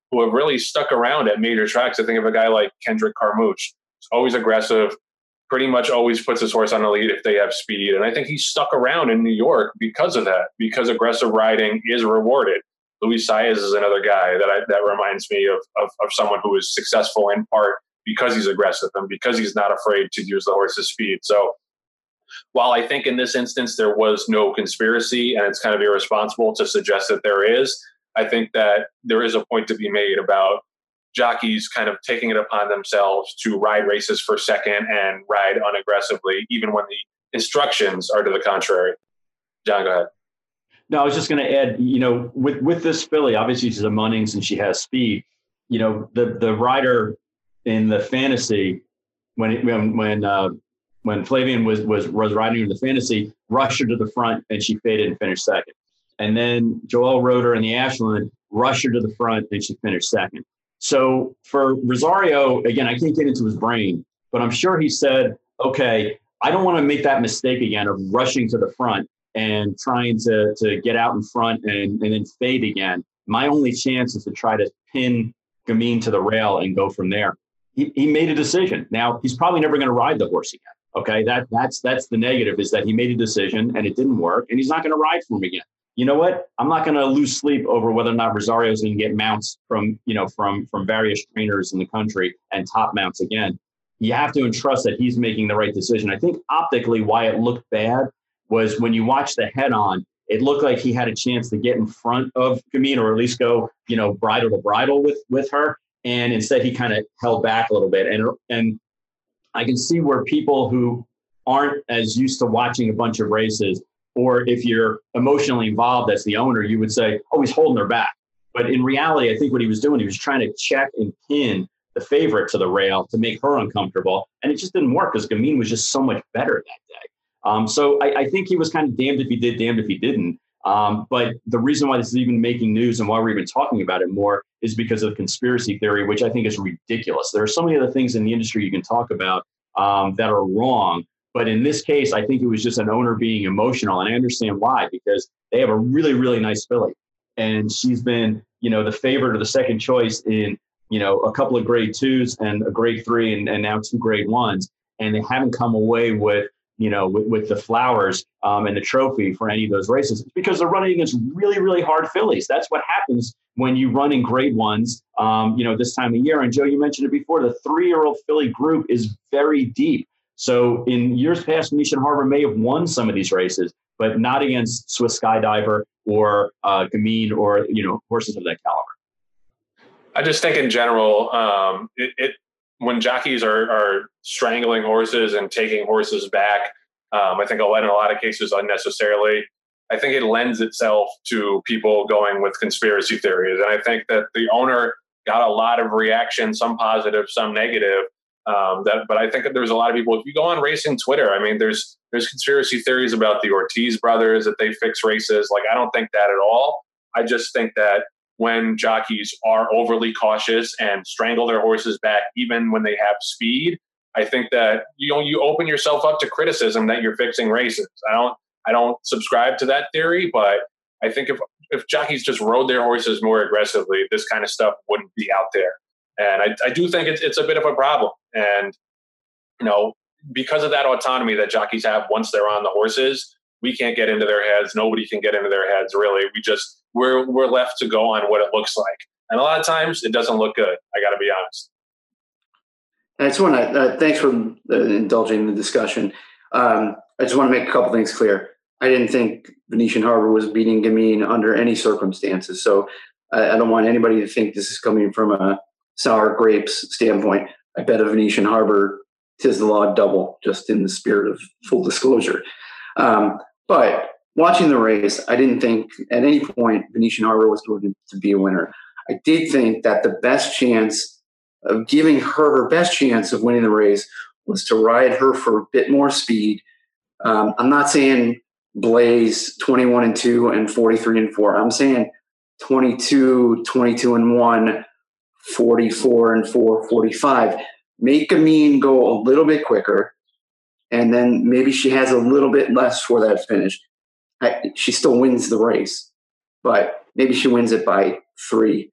who have really stuck around at major tracks. I think of a guy like Kendrick Carmouche. He's always aggressive, pretty much always puts his horse on the lead if they have speed. And I think he's stuck around in New York because of that, because aggressive riding is rewarded. Luis Saez is another guy that I, that reminds me of, of of someone who is successful in part because he's aggressive and because he's not afraid to use the horse's speed. So while I think in this instance there was no conspiracy and it's kind of irresponsible to suggest that there is, I think that there is a point to be made about jockeys kind of taking it upon themselves to ride races for second and ride unaggressively, even when the instructions are to the contrary. John, go ahead. No, I was just going to add, you know, with, with this filly, obviously she's a Munnings and she has speed. You know, the the rider in the fantasy, when it, when when uh, when Flavien was was was riding in the fantasy, rushed her to the front and she faded and finished second. And then Joel Roeder in the Ashland rushed her to the front and she finished second. So for Rosario, again, I can't get into his brain, but I'm sure he said, okay, I don't want to make that mistake again of rushing to the front and trying to to get out in front and, and then fade again. My only chance is to try to pin Gamine to the rail and go from there. He, he made a decision. Now, he's probably never going to ride the horse again. Okay, that that's that's the negative, is that he made a decision and it didn't work, and he's not going to ride for him again. You know what? I'm not going to lose sleep over whether or not Rosario's going to get mounts from, you know, from from various trainers in the country and top mounts again. You have to entrust that he's making the right decision. I think optically why it looked bad was when you watch the head on, it looked like he had a chance to get in front of Gamine, or at least go, you know, bridle to bridle with, with her. And instead he kind of held back a little bit. And, and I can see where people who aren't as used to watching a bunch of races, or if you're emotionally involved as the owner, you would say, oh, he's holding her back. But in reality, I think what he was doing, he was trying to check and pin the favorite to the rail to make her uncomfortable. And it just didn't work because Gamine was just so much better that day. Um, so I, I think he was kind of damned if he did, damned if he didn't. Um, but the reason why this is even making news and why we're even talking about it more is because of the conspiracy theory, which I think is ridiculous. There are so many other things in the industry you can talk about um, that are wrong. But in this case, I think it was just an owner being emotional. And I understand why, because they have a really, really nice filly. And she's been, you know, the favorite or the second choice in, you know, a couple of grade twos and a grade three and, and now two grade ones. And they haven't come away with, you know, with, with the flowers um, and the trophy for any of those races. It's because they're running against really, really hard fillies. That's what happens when you run in grade ones, um, you know, this time of year. And Joe, you mentioned it before, the three-year-old filly group is very deep. So in years past, Venetian Harbor may have won some of these races, but not against Swiss Skydiver or uh, Gamine or, you know, horses of that caliber. I just think in general, um, it, it when jockeys are, are strangling horses and taking horses back, um, I think in a lot of cases unnecessarily, I think it lends itself to people going with conspiracy theories. And I think that the owner got a lot of reaction, some positive, some negative. Um, that, but I think that there's a lot of people, if you go on racing Twitter, I mean, there's there's conspiracy theories about the Ortiz brothers, that they fix races. Like, I don't think that at all. I just think that when jockeys are overly cautious and strangle their horses back, even when they have speed, I think that you know you open yourself up to criticism that you're fixing races. I don't I don't subscribe to that theory, but I think if if jockeys just rode their horses more aggressively, this kind of stuff wouldn't be out there. And I, I do think it's it's a bit of a problem. And you know, because of that autonomy that jockeys have once they're on the horses, we can't get into their heads. Nobody can get into their heads, really. We just we're we're left to go on what it looks like, and a lot of times it doesn't look good. I got to be honest. I just want to uh, thanks for uh, indulging the discussion. Um, I just want to make a couple things clear. I didn't think Venetian Harbor was beating Gamine under any circumstances, so I, I don't want anybody to think this is coming from a sour grapes standpoint. I bet a Venetian Harbor Tiz the Law double, just in the spirit of full disclosure. Um, but watching the race, I didn't think at any point Venetian Harbor was going to be a winner. I did think that the best chance of giving her her best chance of winning the race was to ride her for a bit more speed. Um, I'm not saying Blaze twenty-one and two and forty-three and four. I'm saying twenty-two, twenty-two and one, forty-four and four, forty-five. Make Gamine go a little bit quicker, and then maybe she has a little bit less for that finish. I, she still wins the race, but maybe she wins it by three.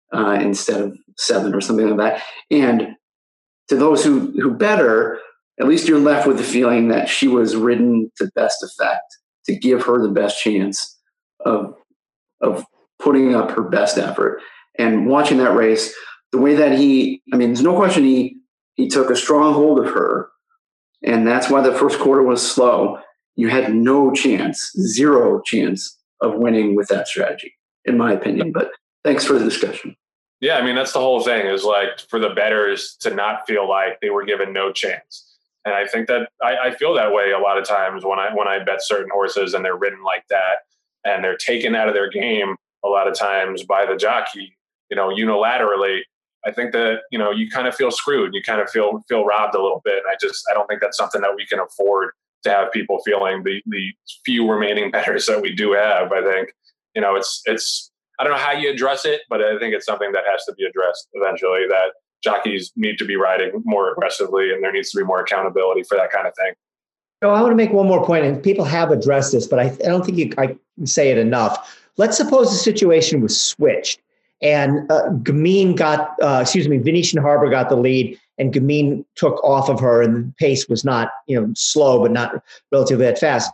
uh, instead of seven or something like that. And to those who, who bet her, at least you're left with the feeling that she was ridden to best effect to give her the best chance of, of putting up her best effort. And watching that race, the way that he, I mean, there's no question he, he took a strong hold of her. And that's why the first quarter was slow. You had no chance, zero chance of winning with that strategy, in my opinion. But thanks for the discussion. Yeah, I mean, that's the whole thing, is like for the bettors to not feel like they were given no chance. And I think that I, I feel that way a lot of times when I when I bet certain horses and they're ridden like that and they're taken out of their game a lot of times by the jockey, you know, unilaterally. I think that, you know, you kind of feel screwed. You kind of feel feel robbed a little bit. And I just I don't think that's something that we can afford to have people feeling, the the few remaining bettors that we do have. I think, you know, it's it's I don't know how you address it, but I think it's something that has to be addressed eventually, that jockeys need to be riding more aggressively and there needs to be more accountability for that kind of thing. So I want to make one more point, and people have addressed this, but I, I don't think you, I can say it enough. Let's suppose the situation was switched and uh, Gamine got, uh, excuse me, Venetian Harbor got the lead and Gamine took off of her and the pace was not, you know, slow, but not relatively that fast.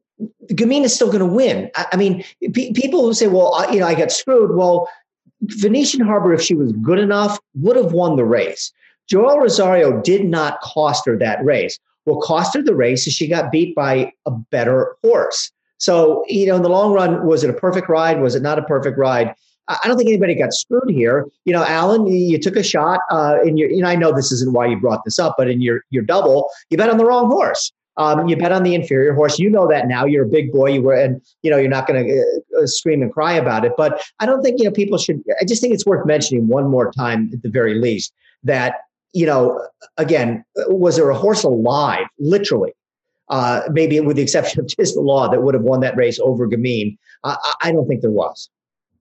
Gamine is still going to win. I, I mean, pe- people who say, well, I, you know, I got screwed. Well, Venetian Harbor, if she was good enough, would have won the race. Joel Rosario did not cost her that race. What cost her the race is she got beat by a better horse. So, you know, in the long run, was it a perfect ride? Was it not a perfect ride? I don't think anybody got screwed here. You know, Alan, you took a shot uh, in your, you know, I know this isn't why you brought this up, but in your, your double, you bet on the wrong horse. Um, you bet on the inferior horse. You know that now. You're a big boy. You were, and you know you're not going to uh, scream and cry about it. But I don't think you know people should. I just think it's worth mentioning one more time, at the very least, that you know, again, was there a horse alive, literally, uh, maybe with the exception of Tiz the Law, that would have won that race over Gamine? Uh, I don't think there was.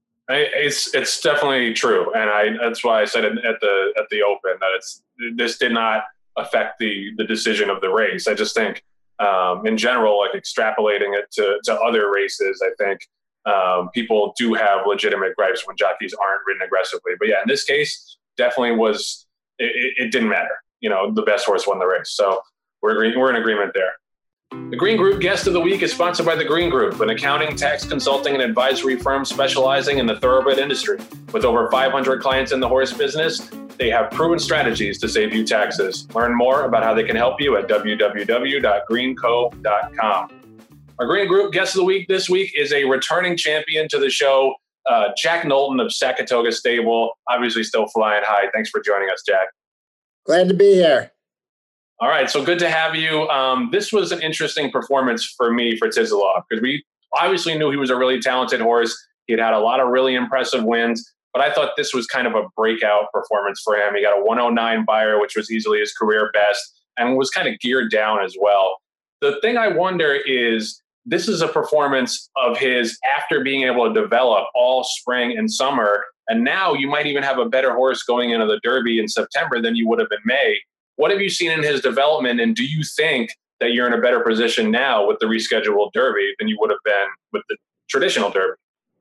It's it's definitely true, and I that's why I said it at the at the Open that it's this did not affect the the decision of the race. I just think um, in general, like extrapolating it to, to other races, I think um, people do have legitimate gripes when jockeys aren't ridden aggressively. But yeah, in this case, definitely was it, it didn't matter. You know, the best horse won the race, so we're agree- we're in agreement there. The Green Group Guest of the Week is sponsored by The Green Group, an accounting, tax consulting, and advisory firm specializing in the thoroughbred industry. With over five hundred clients in the horse business, they have proven strategies to save you taxes. Learn more about how they can help you at w w w dot green co dot com. Our Green Group Guest of the Week this week is a returning champion to the show, uh, Jack Knowlton of Sakatoga Stable, obviously still flying high. Thanks for joining us, Jack. Glad to be here. All right, so good to have you. Um, this was an interesting performance for me for Tiz the Law, because we obviously knew he was a really talented horse. He had had a lot of really impressive wins, but I thought this was kind of a breakout performance for him. He got a one oh nine Beyer, which was easily his career best, and was kind of geared down as well. The thing I wonder is, this is a performance of his after being able to develop all spring and summer, and now you might even have a better horse going into the Derby in September than you would have in May. What have you seen in his development, and do you think that you're in a better position now with the rescheduled Derby than you would have been with the traditional Derby?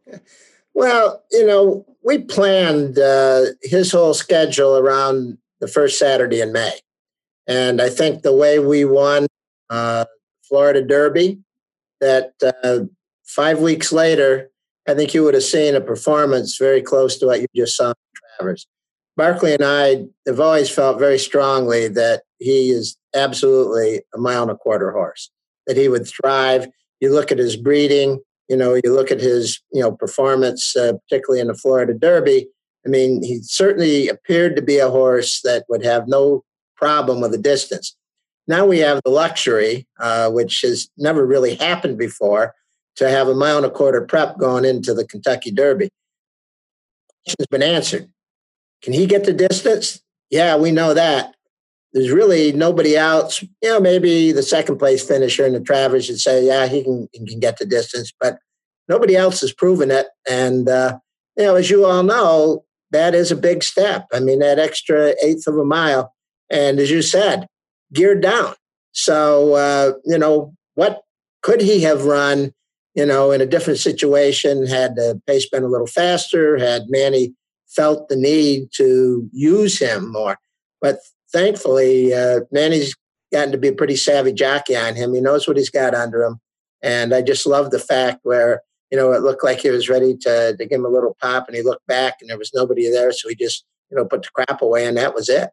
Well, you know, we planned uh, his whole schedule around the first Saturday in May. And I think the way we won uh, Florida Derby, that uh, five weeks later, I think you would have seen a performance very close to what you just saw in Travers. Barkley and I have always felt very strongly that he is absolutely a mile and a quarter horse, that he would thrive. You look at his breeding, you know, you look at his, you know, performance, uh, particularly in the Florida Derby. I mean, he certainly appeared to be a horse that would have no problem with the distance. Now we have the luxury, uh, which has never really happened before, to have a mile and a quarter prep going into the Kentucky Derby. The question's been answered. Can he get the distance? Yeah, we know that. There's really nobody else. You know, maybe the second place finisher in the Travers should say, yeah, he can, he can get the distance, but nobody else has proven it. And, uh, you know, as you all know, that is a big step. I mean, that extra eighth of a mile. And as you said, geared down. So, uh, you know, what could he have run, you know, in a different situation, had the pace been a little faster, had Manny felt the need to use him more. But thankfully, uh, Manny's gotten to be a pretty savvy jockey on him. He knows what he's got under him. And I just love the fact where, you know, it looked like he was ready to, to give him a little pop, and he looked back and there was nobody there. So he just, you know, put the crap away, and that was it.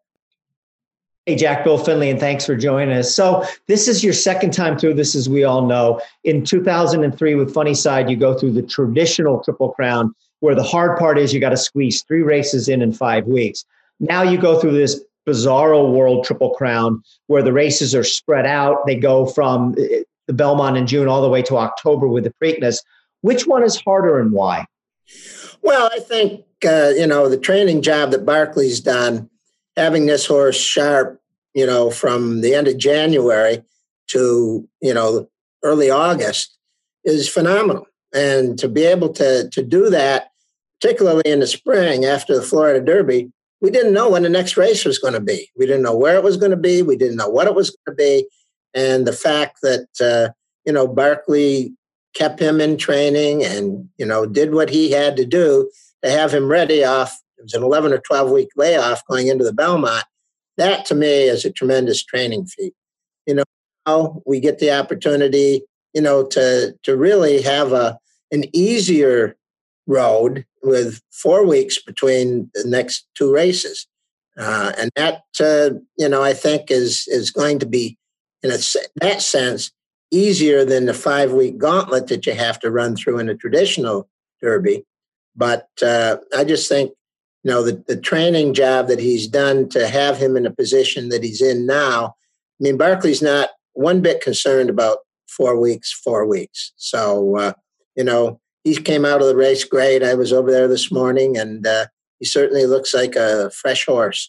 Hey, Jack, Bill Finley, and thanks for joining us. So this is your second time through this, as we all know. In two thousand three with Funny Side, you go through the traditional Triple Crown, where the hard part is you got to squeeze three races in in five weeks. Now you go through this bizarro World Triple Crown, where the races are spread out. They go from the Belmont in June all the way to October with the Preakness. Which one is harder and why? Well, I think, uh, you know, the training job that Barkley's done, having this horse sharp, you know, from the end of January to, you know, early August is phenomenal. And to be able to, to do that, particularly in the spring after the Florida Derby, we didn't know when the next race was going to be. We didn't know where it was going to be. We didn't know what it was going to be. And the fact that, uh, you know, Barkley kept him in training and, you know, did what he had to do to have him ready off. It was an eleven or twelve week layoff going into the Belmont. That to me is a tremendous training feat. You know, now we get the opportunity, you know, to, to really have a, an easier road with four weeks between the next two races. Uh, and that, uh, you know, I think is, is going to be, in a, that sense, easier than the five-week gauntlet that you have to run through in a traditional Derby. But uh, I just think, you know, the, the training job that he's done to have him in the position that he's in now, I mean, Barkley's not one bit concerned about four weeks, four weeks. So, uh, you know, he came out of the race great. I was over there this morning, and uh, he certainly looks like a fresh horse.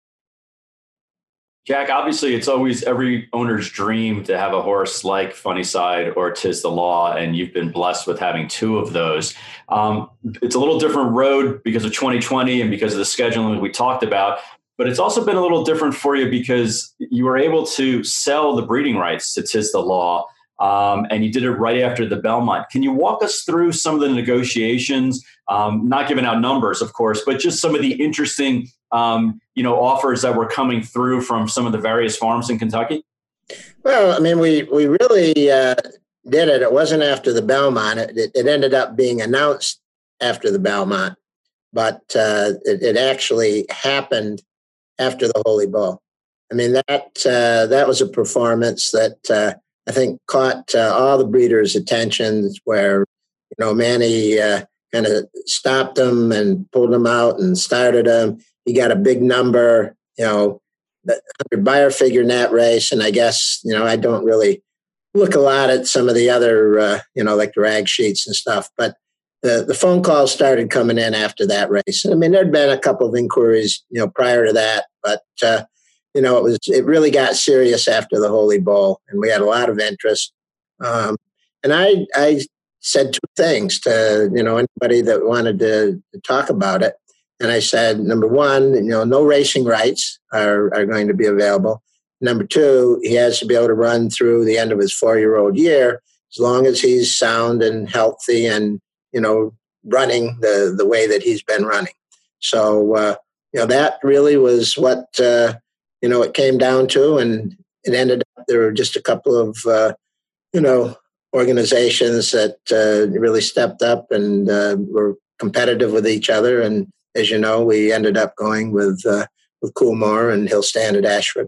Jack, obviously it's always every owner's dream to have a horse like Funny Side or Tiz the Law, and you've been blessed with having two of those. Um, it's a little different road because of twenty twenty and because of the scheduling we talked about, but it's also been a little different for you because you were able to sell the breeding rights to Tiz the Law, um, and you did it right after the Belmont. Can you walk us through some of the negotiations, um, not giving out numbers, of course, but just some of the interesting Um, you know, offers that were coming through from some of the various farms in Kentucky? Well, I mean, we we really uh, did it. It wasn't after the Belmont. It, it ended up being announced after the Belmont, but uh, it, it actually happened after the Holy Bull. I mean, that uh, that was a performance that uh, I think caught uh, all the breeders' attention, where, you know, Manny uh, kind of stopped them and pulled them out and started them. He got a big number, you know, the hundred buyer figure in that race. And I guess, you know, I don't really look a lot at some of the other, uh, you know, like the rag sheets and stuff, but the, the phone calls started coming in after that race. I mean, there'd been a couple of inquiries, you know, prior to that, but, uh, you know, it was, it really got serious after the Holy Bull, and we had a lot of interest. Um, and I, I said two things to, you know, anybody that wanted to, to talk about it. And I said, number one, you know, no racing rights are, are going to be available. Number two, he has to be able to run through the end of his four-year-old year as long as he's sound and healthy and, you know, running the, the way that he's been running. So, uh, you know, that really was what, uh, you know, it came down to. And it ended up, there were just a couple of, uh, you know, organizations that uh, really stepped up and uh, were competitive with each other. And as you know, we ended up going with uh, with Coolmore, and he'll stand at Ashford.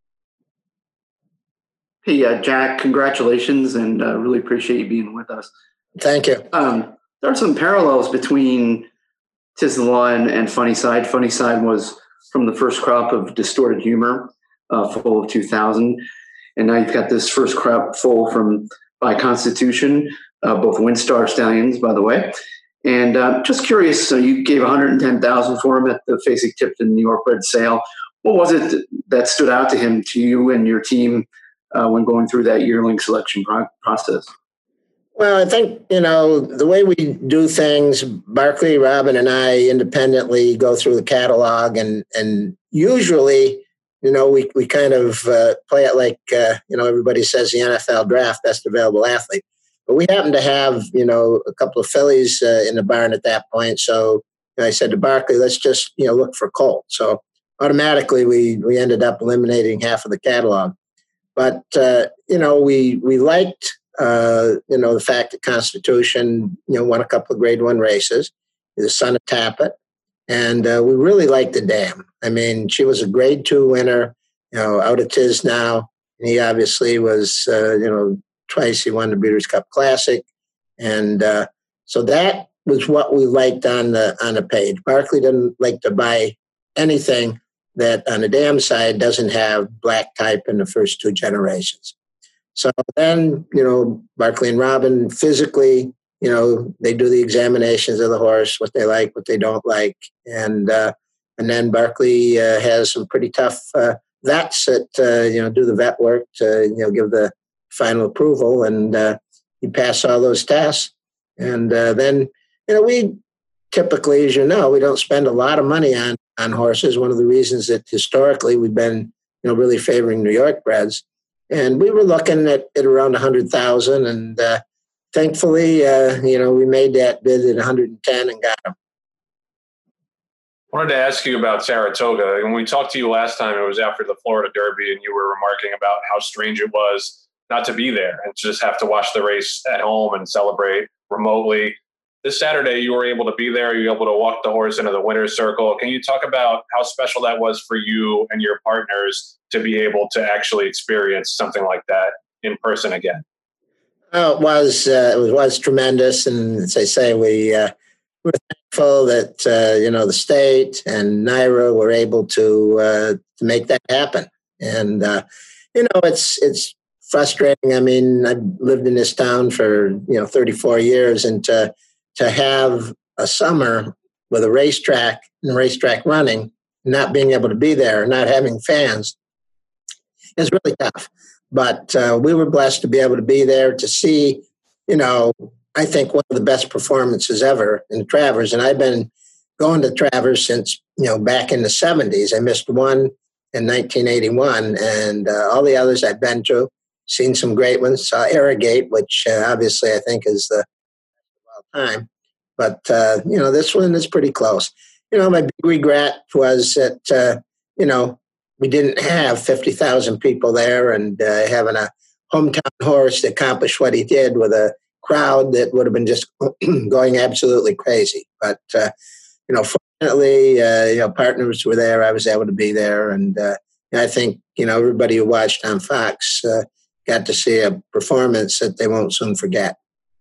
Hey, uh, Jack, congratulations, and uh, really appreciate you being with us. Thank you. Um, there are some parallels between Tiz the Law and, and Funny Side. Funny Side was from the first crop of Distorted Humor, uh, full of two thousand, and now you've got this first crop full from By Constitution, uh, both Windstar stallions, by the way. And uh, just curious, so you gave one hundred ten thousand dollars for him at the Fasig-Tipton New York Bred sale. What was it that stood out to him, to you and your team, uh, when going through that yearling selection pro- process? Well, I think, you know, the way we do things, Barkley, Robin, and I independently go through the catalog, and and usually, you know, we, we kind of uh, play it like, uh, you know, everybody says the N F L draft, best available athlete. But we happen to have, you know, a couple of fillies uh, in the barn at that point. So, And I said to Barkley, let's just, you know, look for Colt. So automatically we we ended up eliminating half of the catalog. But, uh, you know, we we liked, uh, you know, the fact that Constitution, you know, won a couple of grade one races. He's the son of Tappet. And uh, we really liked the dam. I mean, she was a grade two winner, you know, out of Tiz now. And he obviously was, uh, you know, twice he won the Breeders' Cup Classic. And uh, so that was what we liked on the on the page. Barkley didn't like to buy anything that on the dam side doesn't have black type in the first two generations. So then, you know, Barkley and Robin physically, you know, they do the examinations of the horse, what they like, what they don't like. And uh, and then Barkley uh, has some pretty tough uh, vets that, uh, you know, do the vet work to, you know, give the final approval. And uh, he passed all those tests. And uh, then, you know, we typically, as you know, we don't spend a lot of money on, on horses. One of the reasons that historically we've been, you know, really favoring New York breds. And we were looking at, at around one hundred thousand dollars. And uh, thankfully, uh, you know, we made that bid at one hundred ten and got him. I wanted to ask you about Saratoga. When we talked to you last time, it was after the Florida Derby, and you were remarking about how strange it was not to be there and just have to watch the race at home and celebrate remotely. This Saturday, you were able to be there. You were able to walk the horse into the winner's circle. Can you talk about how special that was for you and your partners to be able to actually experience something like that in person again? Oh, it was uh, it was, was tremendous, and as I say, we uh, were thankful that uh, you know the state and NYRA were able to uh, to make that happen. And uh, you know, it's it's frustrating. I mean, I've lived in this town for you know thirty-four years, and to to have a summer with a racetrack and racetrack running, not being able to be there, not having fans, is really tough. But uh, we were blessed to be able to be there to see, you know, I think one of the best performances ever in Travers. And I've been going to Travers since, you know, back in the seventies. I missed one in nineteen eighty-one, and uh, all the others I've been to, seen some great ones. Saw Arrogate, which uh, obviously I think is the best of all time. But, uh, you know, this one is pretty close. You know, my big regret was that, uh, you know, we didn't have fifty thousand people there, and uh, having a hometown horse to accomplish what he did with a crowd that would have been just going absolutely crazy. But, uh, you know, fortunately, uh, you know, partners were there. I was able to be there. And uh, I think, you know, everybody who watched on Fox uh, got to see a performance that they won't soon forget.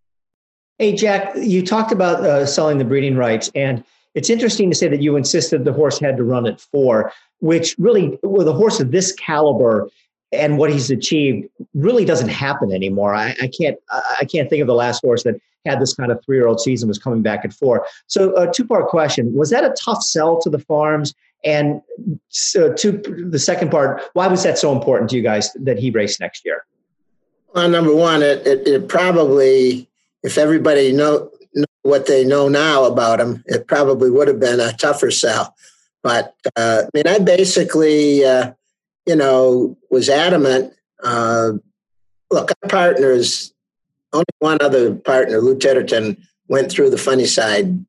Hey, Jack, you talked about uh, selling the breeding rights, and it's interesting to say that you insisted the horse had to run at four, which really, with a horse of this caliber and what he's achieved, really doesn't happen anymore. I, I can't, I can't think of the last horse that had this kind of three-year-old season was coming back at four. So, a two-part question: was that a tough sell to the farms? And so, to the second part, why was that so important to you guys that he raced next year? Well, number one, it it, it probably, if everybody know. what they know now about him, it probably would have been a tougher sell. But, uh, I mean, I basically, uh, you know, was adamant. Uh, look, our partners, only one other partner, Lou Titterton, went through the funny side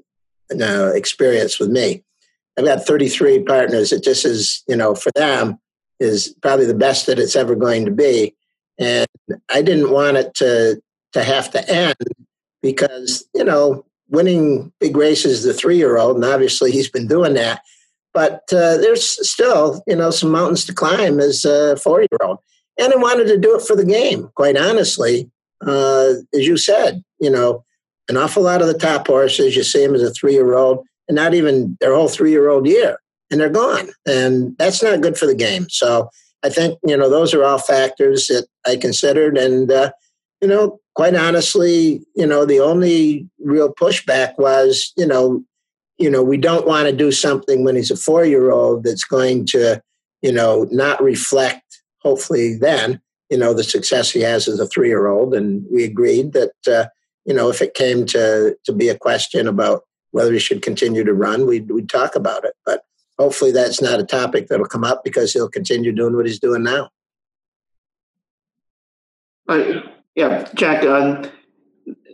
uh, experience with me. I've got thirty-three partners. It just is, you know, for them is probably the best that it's ever going to be. And I didn't want it to to have to end, because, you know, winning big races, the three-year-old, and obviously he's been doing that. But uh, there's still, you know, some mountains to climb as a four-year-old. And I wanted to do it for the game, quite honestly. Uh, as you said, you know, an awful lot of the top horses, you see them as a three-year-old, and not even their whole three-year-old year, and they're gone. And that's not good for the game. So I think, you know, those are all factors that I considered. And, uh, you know, quite honestly, you know, the only real pushback was, you know, you know, we don't want to do something when he's a four-year-old that's going to, you know, not reflect, hopefully then, you know, the success he has as a three-year-old. And we agreed that, uh, you know, if it came to to be a question about whether he should continue to run, we'd, we'd talk about it. But hopefully that's not a topic that'll come up, because he'll continue doing what he's doing now. Uh, yeah, Jack, um,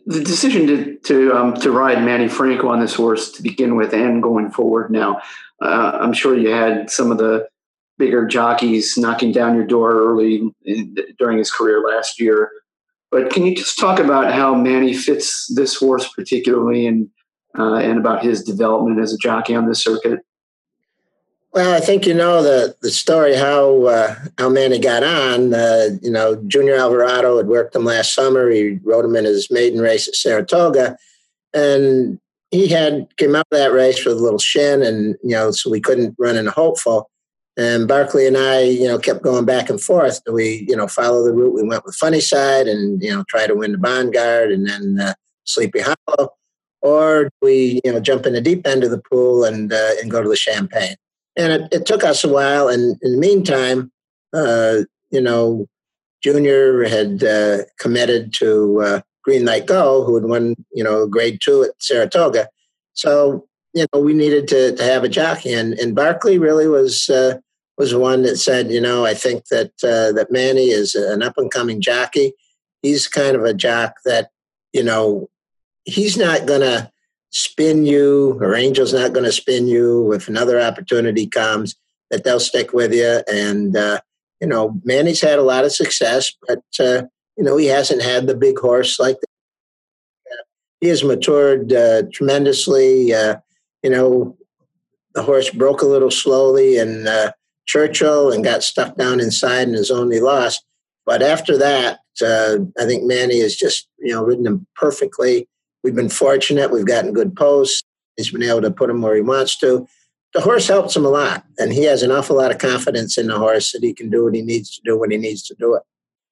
the decision to to um, to ride Manny Franco on this horse to begin with and going forward now, uh, I'm sure you had some of the bigger jockeys knocking down your door early in, during his career last year. But can you just talk about how Manny fits this horse particularly, and uh, and about his development as a jockey on this circuit? Well, I think you know the the story how uh, how Manny got on. Uh, you know, Junior Alvarado had worked him last summer. He rode him in his maiden race at Saratoga, and he had came out of that race with a little shin, and you know, so we couldn't run in a hopeful. And Barkley and I, you know, kept going back and forth. Do we, you know, follow the route we went with Funny Side and, you know, try to win the Boneyard and then uh, Sleepy Hollow? Or do we, you know, jump in the deep end of the pool and uh, and go to the Champagne? And it, it took us a while. And in the meantime, uh, you know, Junior had uh, committed to uh, Green Light Go, who had won, you know, grade two at Saratoga. So, you know, we needed to, to have a jockey, and, and Barkley really was uh, was one that said, you know, I think that uh, that Manny is an up and coming jockey. He's kind of a jock that, you know, he's not going to spin you, or Angel's not going to spin you. If another opportunity comes, that they'll stick with you. And uh, you know, Manny's had a lot of success, but uh, you know, he hasn't had the big horse like that. Uh, he has matured uh, tremendously. Uh, You know, the horse broke a little slowly in uh, Churchill and got stuck down inside and is only lost. But after that, uh, I think Manny has just, you know, ridden him perfectly. We've been fortunate. We've gotten good posts. He's been able to put him where he wants to. The horse helps him a lot, and he has an awful lot of confidence in the horse that he can do what he needs to do when he needs to do it.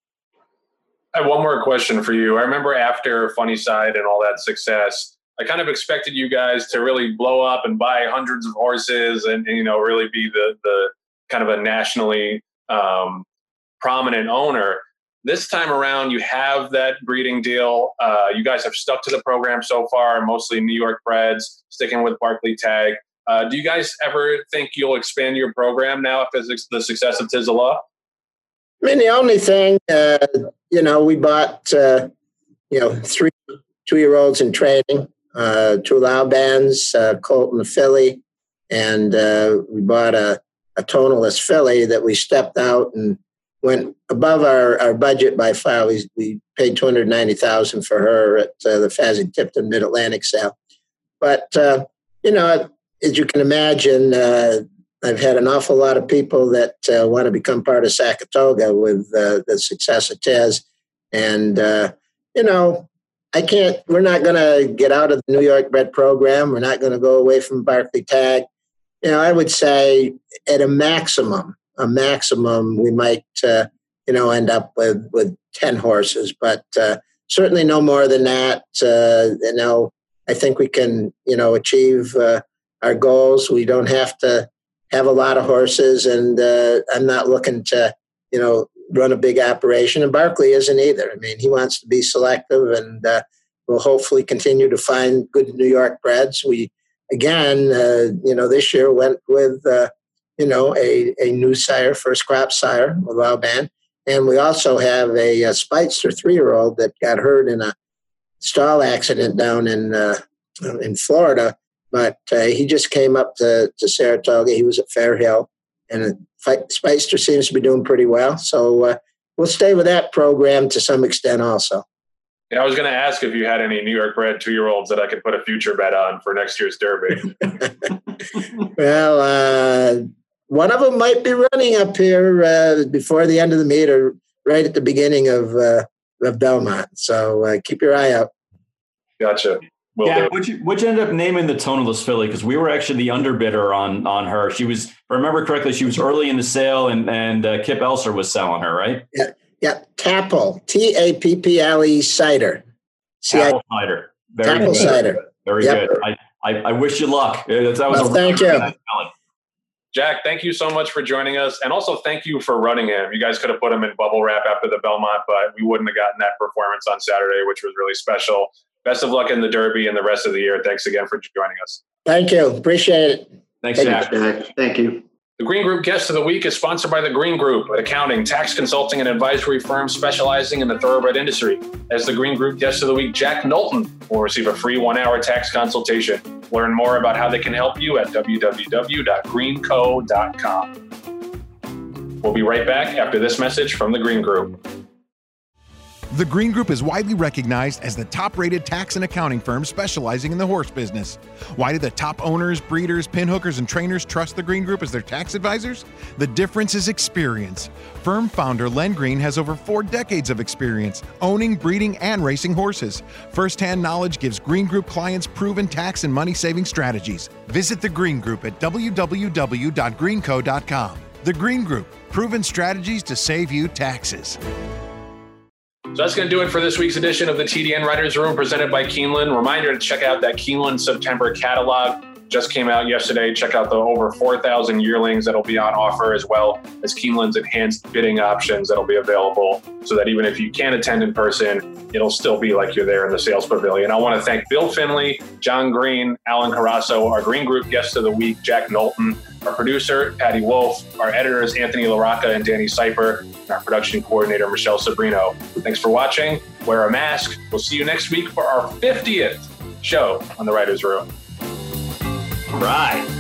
I have one more question for you. I remember after Funny Side and all that success, I kind of expected you guys to really blow up and buy hundreds of horses and, and you know, really be the the kind of a nationally um, prominent owner. This time around, you have that breeding deal. Uh, you guys have stuck to the program so far, mostly New York breds, sticking with Barkley Tag. Uh, do you guys ever think you'll expand your program now after the success of Tiz the Law? I mean, the only thing, uh, you know, we bought, uh, you know, three two-year-olds in training. Uh, two Laubans, uh, Colt and a filly, and uh, we bought a, a tonalist filly that we stepped out and went above our, our budget by far. We, we paid two hundred ninety thousand dollars for her at uh, the Fasig-Tipton Mid-Atlantic sale. But, uh, you know, as you can imagine, uh, I've had an awful lot of people that uh, want to become part of Saratoga with uh, the success of Tiz. And, uh, you know, I can't, we're not going to get out of the New York bred program. We're not going to go away from Barkley Tag. You know, I would say at a maximum, a maximum, we might, uh, you know, end up with, with ten horses, but uh, certainly no more than that. Uh, you know, I think we can, you know, achieve uh, our goals. We don't have to have a lot of horses, and uh, I'm not looking to, you know, run a big operation, and Barkley isn't either. I mean, he wants to be selective, and uh, we'll hopefully continue to find good New York breds. We, again, uh, you know, this year went with, uh, you know, a, a new sire, first crop sire with Lauban, and we also have a, a Speitster three-year-old that got hurt in a stall accident down in uh, in Florida, but uh, he just came up to, to Saratoga. He was at Fair Hill, and Speitster seems to be doing pretty well. So uh, we'll stay with that program to some extent also. Yeah, I was going to ask if you had any New York bred two-year-olds that I could put a future bet on for next year's Derby. Well, uh, one of them might be running up here uh, before the end of the meet or right at the beginning of, uh, of Belmont. So uh, keep your eye out. Gotcha. Will yeah, do. would you would you end up naming the tonalist filly? Because we were actually the underbidder on on her. She was, if I remember correctly, she was early in the sale, and and uh, Kip Elser was selling her, right? Yeah, yeah. Tapple, T A P P L E cider. Tapple cider. Very Tapple good. cider. Very Yep. good. I, I I wish you luck. That was Well, a thank really you. nice filly. Jack, thank you so much for joining us. And also thank you for running him. You guys could have put him in bubble wrap after the Belmont, but we wouldn't have gotten that performance on Saturday, which was really special. Best of luck in the Derby and the rest of the year. Thanks again for joining us. Thank you. Appreciate it. Thanks, Thank Jack. you, Jack. Thank you. The Green Group Guest of the Week is sponsored by The Green Group, an accounting, tax consulting, and advisory firm specializing in the thoroughbred industry. As The Green Group Guest of the Week, Jack Knowlton will receive a free one-hour tax consultation. Learn more about how they can help you at w w w dot green co dot com. We'll be right back after this message from The Green Group. The Green Group is widely recognized as the top-rated tax and accounting firm specializing in the horse business. Why do the top owners, breeders, pinhookers, and trainers trust the Green Group as their tax advisors? The difference is experience. Firm founder Len Green has over four decades of experience owning, breeding, and racing horses. First-hand knowledge gives Green Group clients proven tax and money-saving strategies. Visit the Green Group at w w w dot green co dot com. The Green Group, proven strategies to save you taxes. So that's going to do it for this week's edition of the T D N Writers Room presented by Keeneland. Reminder to check out that Keeneland September catalog. Just came out yesterday. Check out the over four thousand yearlings that'll be on offer, as well as Keeneland's enhanced bidding options that'll be available, so that even if you can't attend in person, it'll still be like you're there in the sales pavilion. I want to thank Bill Finley, John Green, Alan Carasso, our Green Group Guest of the Week, Jack Knowlton, our producer, Patty Wolf, our editors, Anthony LaRocca and Danny Seiper, and our production coordinator, Michelle Sabrino. Thanks for watching. Wear a mask. We'll see you next week for our fiftieth show on the Writers Room. Right.